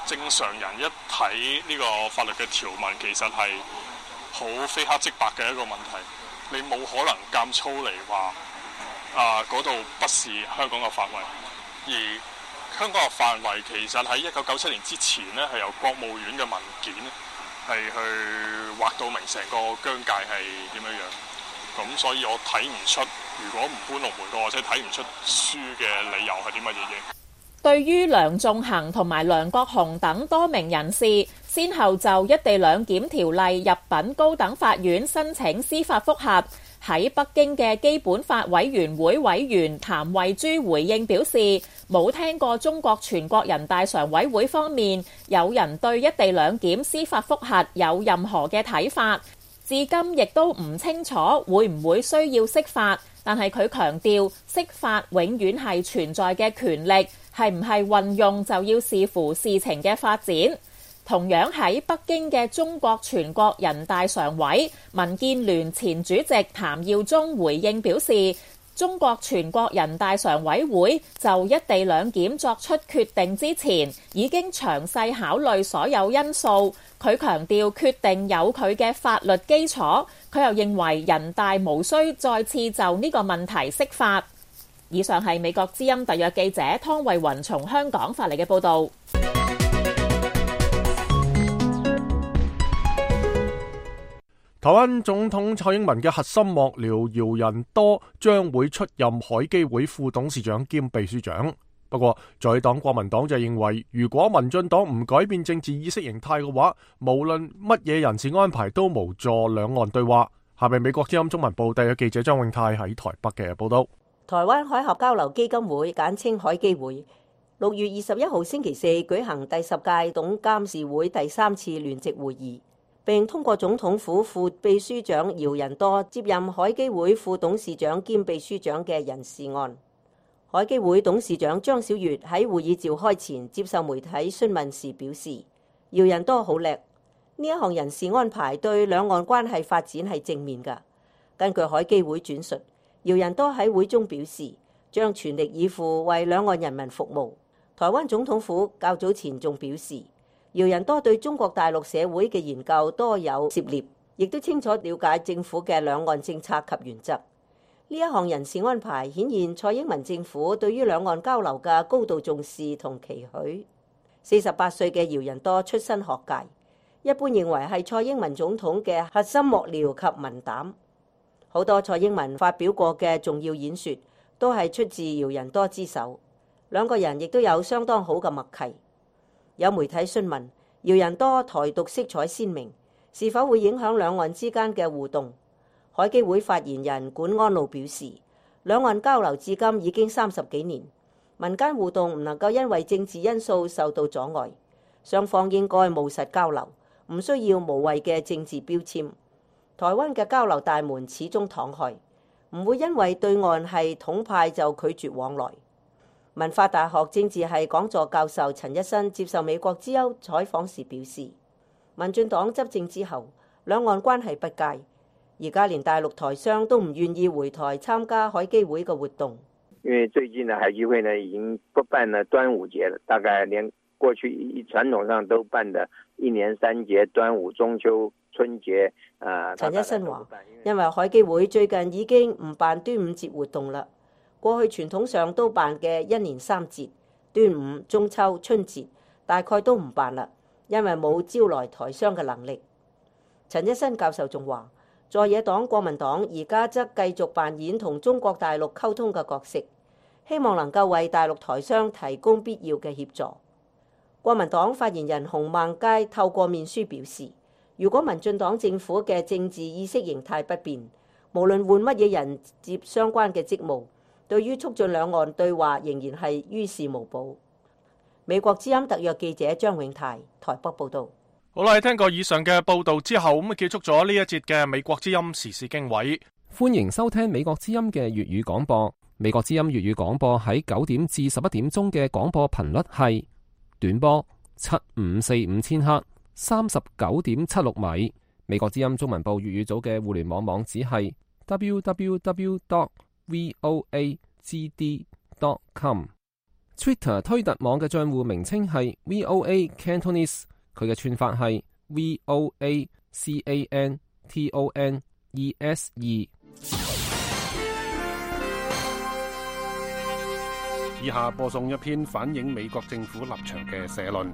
正常人一睇呢個法律嘅條文，其實係好非黑即白嘅一個問題。你冇可能咁粗嚟話啊嗰度不是香港嘅範圍，而香港嘅範圍其實喺一九九七年之前呢，係由國務院嘅文件係去劃到明成個疆界係點樣樣。咁所以我睇唔出，如果唔搬龍門嘅，或者睇唔出輸嘅理由係啲乜嘢嘢。 對於梁頌恆同埋梁國雄等多名人士，先後就一地兩檢條例入稟高等法院申請司法覆核。喺北京嘅基本法委員會委員譚慧珠回應表示，冇聽過中國全國人大常委會方面有人對一地兩檢司法覆核有任何嘅睇法，至今亦都唔清楚會唔會需要釋法。但係佢強調，釋法永遠係存在嘅權力，係唔係運用就要視乎事情嘅發展。同樣喺北京嘅中國全國人大常委民建聯前主席譚耀宗回應表示，中國全國人大常委會就一地兩檢作出決定之前，已經詳細考慮所有因素。佢強調決定有佢嘅法律基礎。佢又認為人大無需再次就呢個問題釋法。以上係美國之音特約記者湯慧雲從香港發嚟嘅報導。 台灣總統蔡英文嘅核心幕僚姚人多將會出任海基會副董事長兼秘書長。不過在黨國民黨就認為，如果民進黨唔改變政治意識形態嘅話，無論乜嘢人事安排都無助兩岸對話。下面美國之音中文部特約記者張永泰喺台北嘅報道。 台灣海峽交流基金會簡稱海基會，六月二十一號星期四舉行第十屆董監事會第三次聯席會議，並通過總統府副秘書長姚人多接任海基會副董事長兼秘書長嘅人事案。海基會董事長張小月喺會議召開前接受媒體詢問時表示，姚人多好叻，呢一項人事安排對兩岸關係發展係正面㗎。根據海基會轉述，姚人多喺會中表示，將全力以赴為兩岸人民服務。台灣總統府較早前仲表示，姚人多對中國大陸社會嘅研究多有涉獵，亦都清楚了解政府嘅兩岸政策及原則。呢一項人事安排顯現蔡英文政府對於兩岸交流嘅高度重視同期許。四十八歲嘅姚人多出身學界，一般認為係蔡英文總統嘅核心幕僚及文膽。好多蔡英文發表過嘅重要演說都係出自姚人多之手，兩個人亦都有相當好嘅默契。有媒體詢問姚人多台獨色彩鮮明，是否會影響兩岸之間嘅互動？海基會發言人管安路表示，兩岸交流至今已經三十幾年，民間互動唔能夠因為政治因素受到阻礙，雙方應該務實交流，唔需要無謂嘅政治標籤。台灣嘅交流大門始終敞開，唔會因為對岸係統派就拒絕往來。文化大學政治系講座教授陳一新接受美國之音採訪時表示，民進黨執政之後，兩岸關係不佳。而家連大陸台商都唔願意回台參加海基會嘅活動， 因為最近呢海基會呢已經不辦了端午節了，大概連過去傳統上都辦的一年三節端午、中秋、春節。啊， 陳一新話，因為海基會最近已經唔辦端午節活動啦，過去傳統上都辦嘅一年三節，端午、中秋、春節大概都唔辦啦，因為冇招來台商嘅能力。陳一新教授仲話，在野黨國民黨而家則繼續扮演同中國大陸溝通嘅角色，希望能夠為大陸台商提供必要嘅協助。國民黨發言人洪孟佳透過面書表示，如果民進黨政府嘅政治意識形態不變，無論換乜嘢人接相關嘅職務，對於促進兩岸對話仍然係於事無補。美國之音特約記者張永泰台北報道。 好啦，聽過以上嘅報道之後，咁結束咗呢一節嘅美國之音時事經緯。 歡迎收聽美國之音嘅粵語廣播。美國之音粵語廣播喺九點至十一點鐘嘅廣播頻率係短波七五四五千赫，三十九點七六米。美國之音中文部粵語組嘅互聯網網址係 double u double u double u dot voa g d dot com。 Twitter 推特網嘅賬戶名稱係 V O A Cantonese， 佢嘅串法係 V O A C A N T O N E S E。 以下播送一篇反映美國政府立場嘅社論。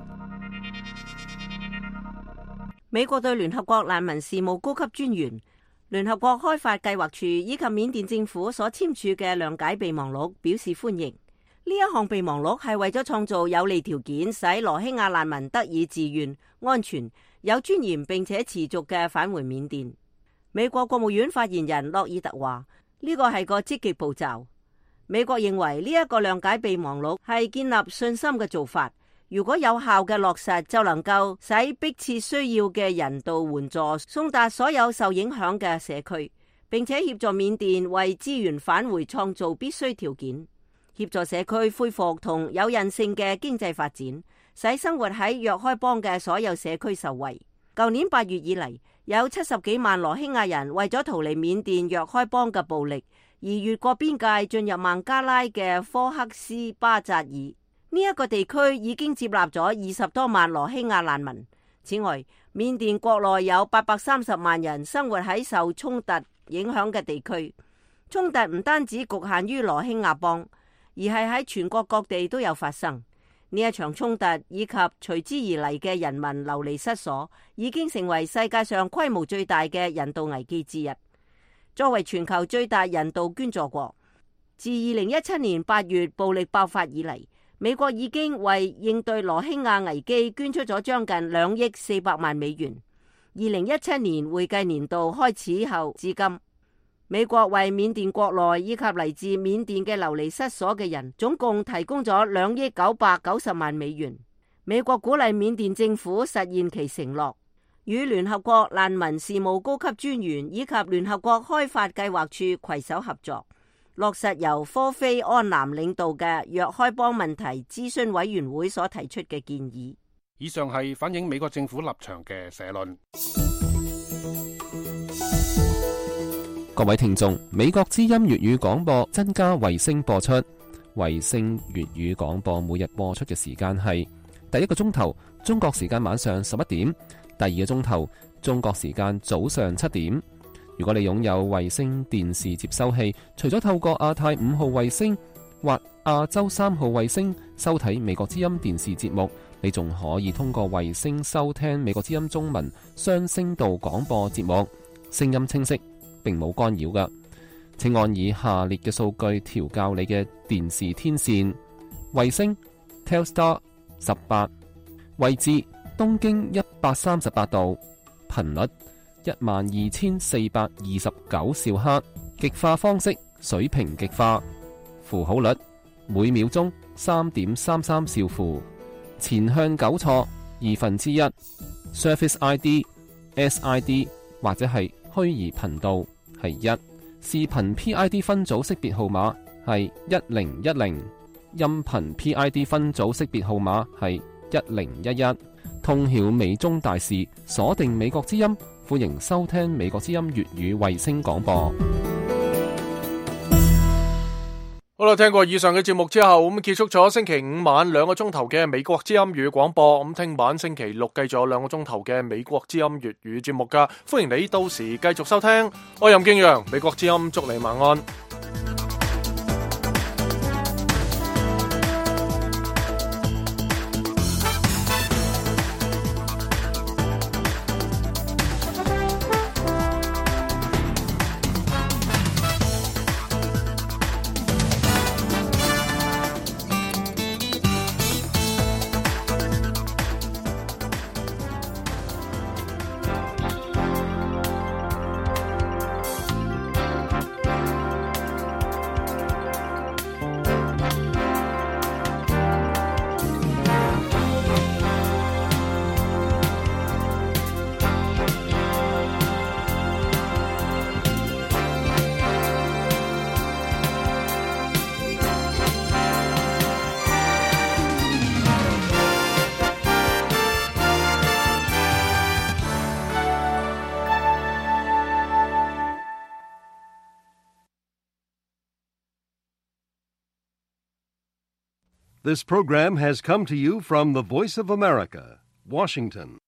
美國對聯合國難民事務高級專員、聯合國開發計劃處以及緬甸政府所簽署嘅諒解備忘錄表示歡迎。呢一項備忘錄係為咗創造有利條件，使羅興亞難民得以自願、安全、有尊嚴並且持續嘅返回緬甸。美國國務院發言人洛爾特話：呢個係個積極步驟。美國認為呢一個諒解備忘錄係建立信心嘅做法，如果有效嘅落實，就能夠使迫切需要嘅人道援助送達所有受影響嘅社區，並且協助緬甸為資源返回創造必須條件，協助社區恢復同有韌性嘅經濟發展，使生活喺若開邦嘅所有社區受惠。舊年八月以嚟，有七十幾萬羅興亞人為咗逃離緬甸若開邦嘅暴力，而越過邊界進入孟加拉嘅科克斯巴扎爾，呢、這、一個地區已經接納咗二十多萬羅興亞難民。此外，緬甸國內有八百三十萬人生活喺受衝突影響嘅地區。衝突唔單止局限於羅興亞邦，而係喺全國各地都有發生。呢一場衝突以及隨之而嚟嘅人民流離失所，已經成為世界上規模最大嘅人道危機之一。作為全球最大人道捐助國，自二零一七年八月暴力爆發以嚟，美國已經為應對羅興亞危機捐出咗將近兩億四百萬美元。二零一七年會計年度開始後至今，美國為緬甸國內以及嚟自緬甸嘅流離失所嘅人，總共提供咗兩億九百九十萬美元。美國鼓勵緬甸政府實現其承諾，與聯合國難民事務高級專員以及聯合國開發計劃處攜手合作，落實由科菲安南領導嘅若開邦問題諮詢委員會所提出嘅建議。 以上係反映美國政府立場嘅社論。 各位聽眾，美國之音粵語廣播增加衛星播出，衛星粵語廣播每日播出嘅時間係第一個鐘頭中國時間晚上十一點，第二個鐘頭中國時間早上七點。如果你擁有衛星電視接收器，除咗透過亞太五號衛星或亞洲三號衛星收睇美國之音電視節目，你仲可以通過衛星收聽美國之音中文雙聲道廣播節目，聲音清晰，並冇干擾㗎。請按以下列嘅數據調校你嘅電視天線：衛星 Telstar 十八，位置東經一百三十八度，頻率一萬二千四百二十九兆赫，極化方式水平極化，符號率每秒鐘三點三三兆符，前向糾錯二分之一 ，Service I D S I D 或者係虛擬頻道係一，視頻 P I D 分組識別號碼係一零一零，音頻 P I D 分組識別號碼係一零一一。通曉美中大事，鎖定美國之音，歡迎收聽美國之音粵語衛星廣播。 好啦，聽過以上嘅節目之後，咁結束咗星期五晚兩個鐘頭嘅美國之音粵語廣播。咁聽晚星期六繼續有兩個鐘頭嘅美國之音粵語節目噶，歡迎你到時繼續收聽。我任敬陽，美國之音，祝你晚安。 This program has come to you from the Voice of America, Washington.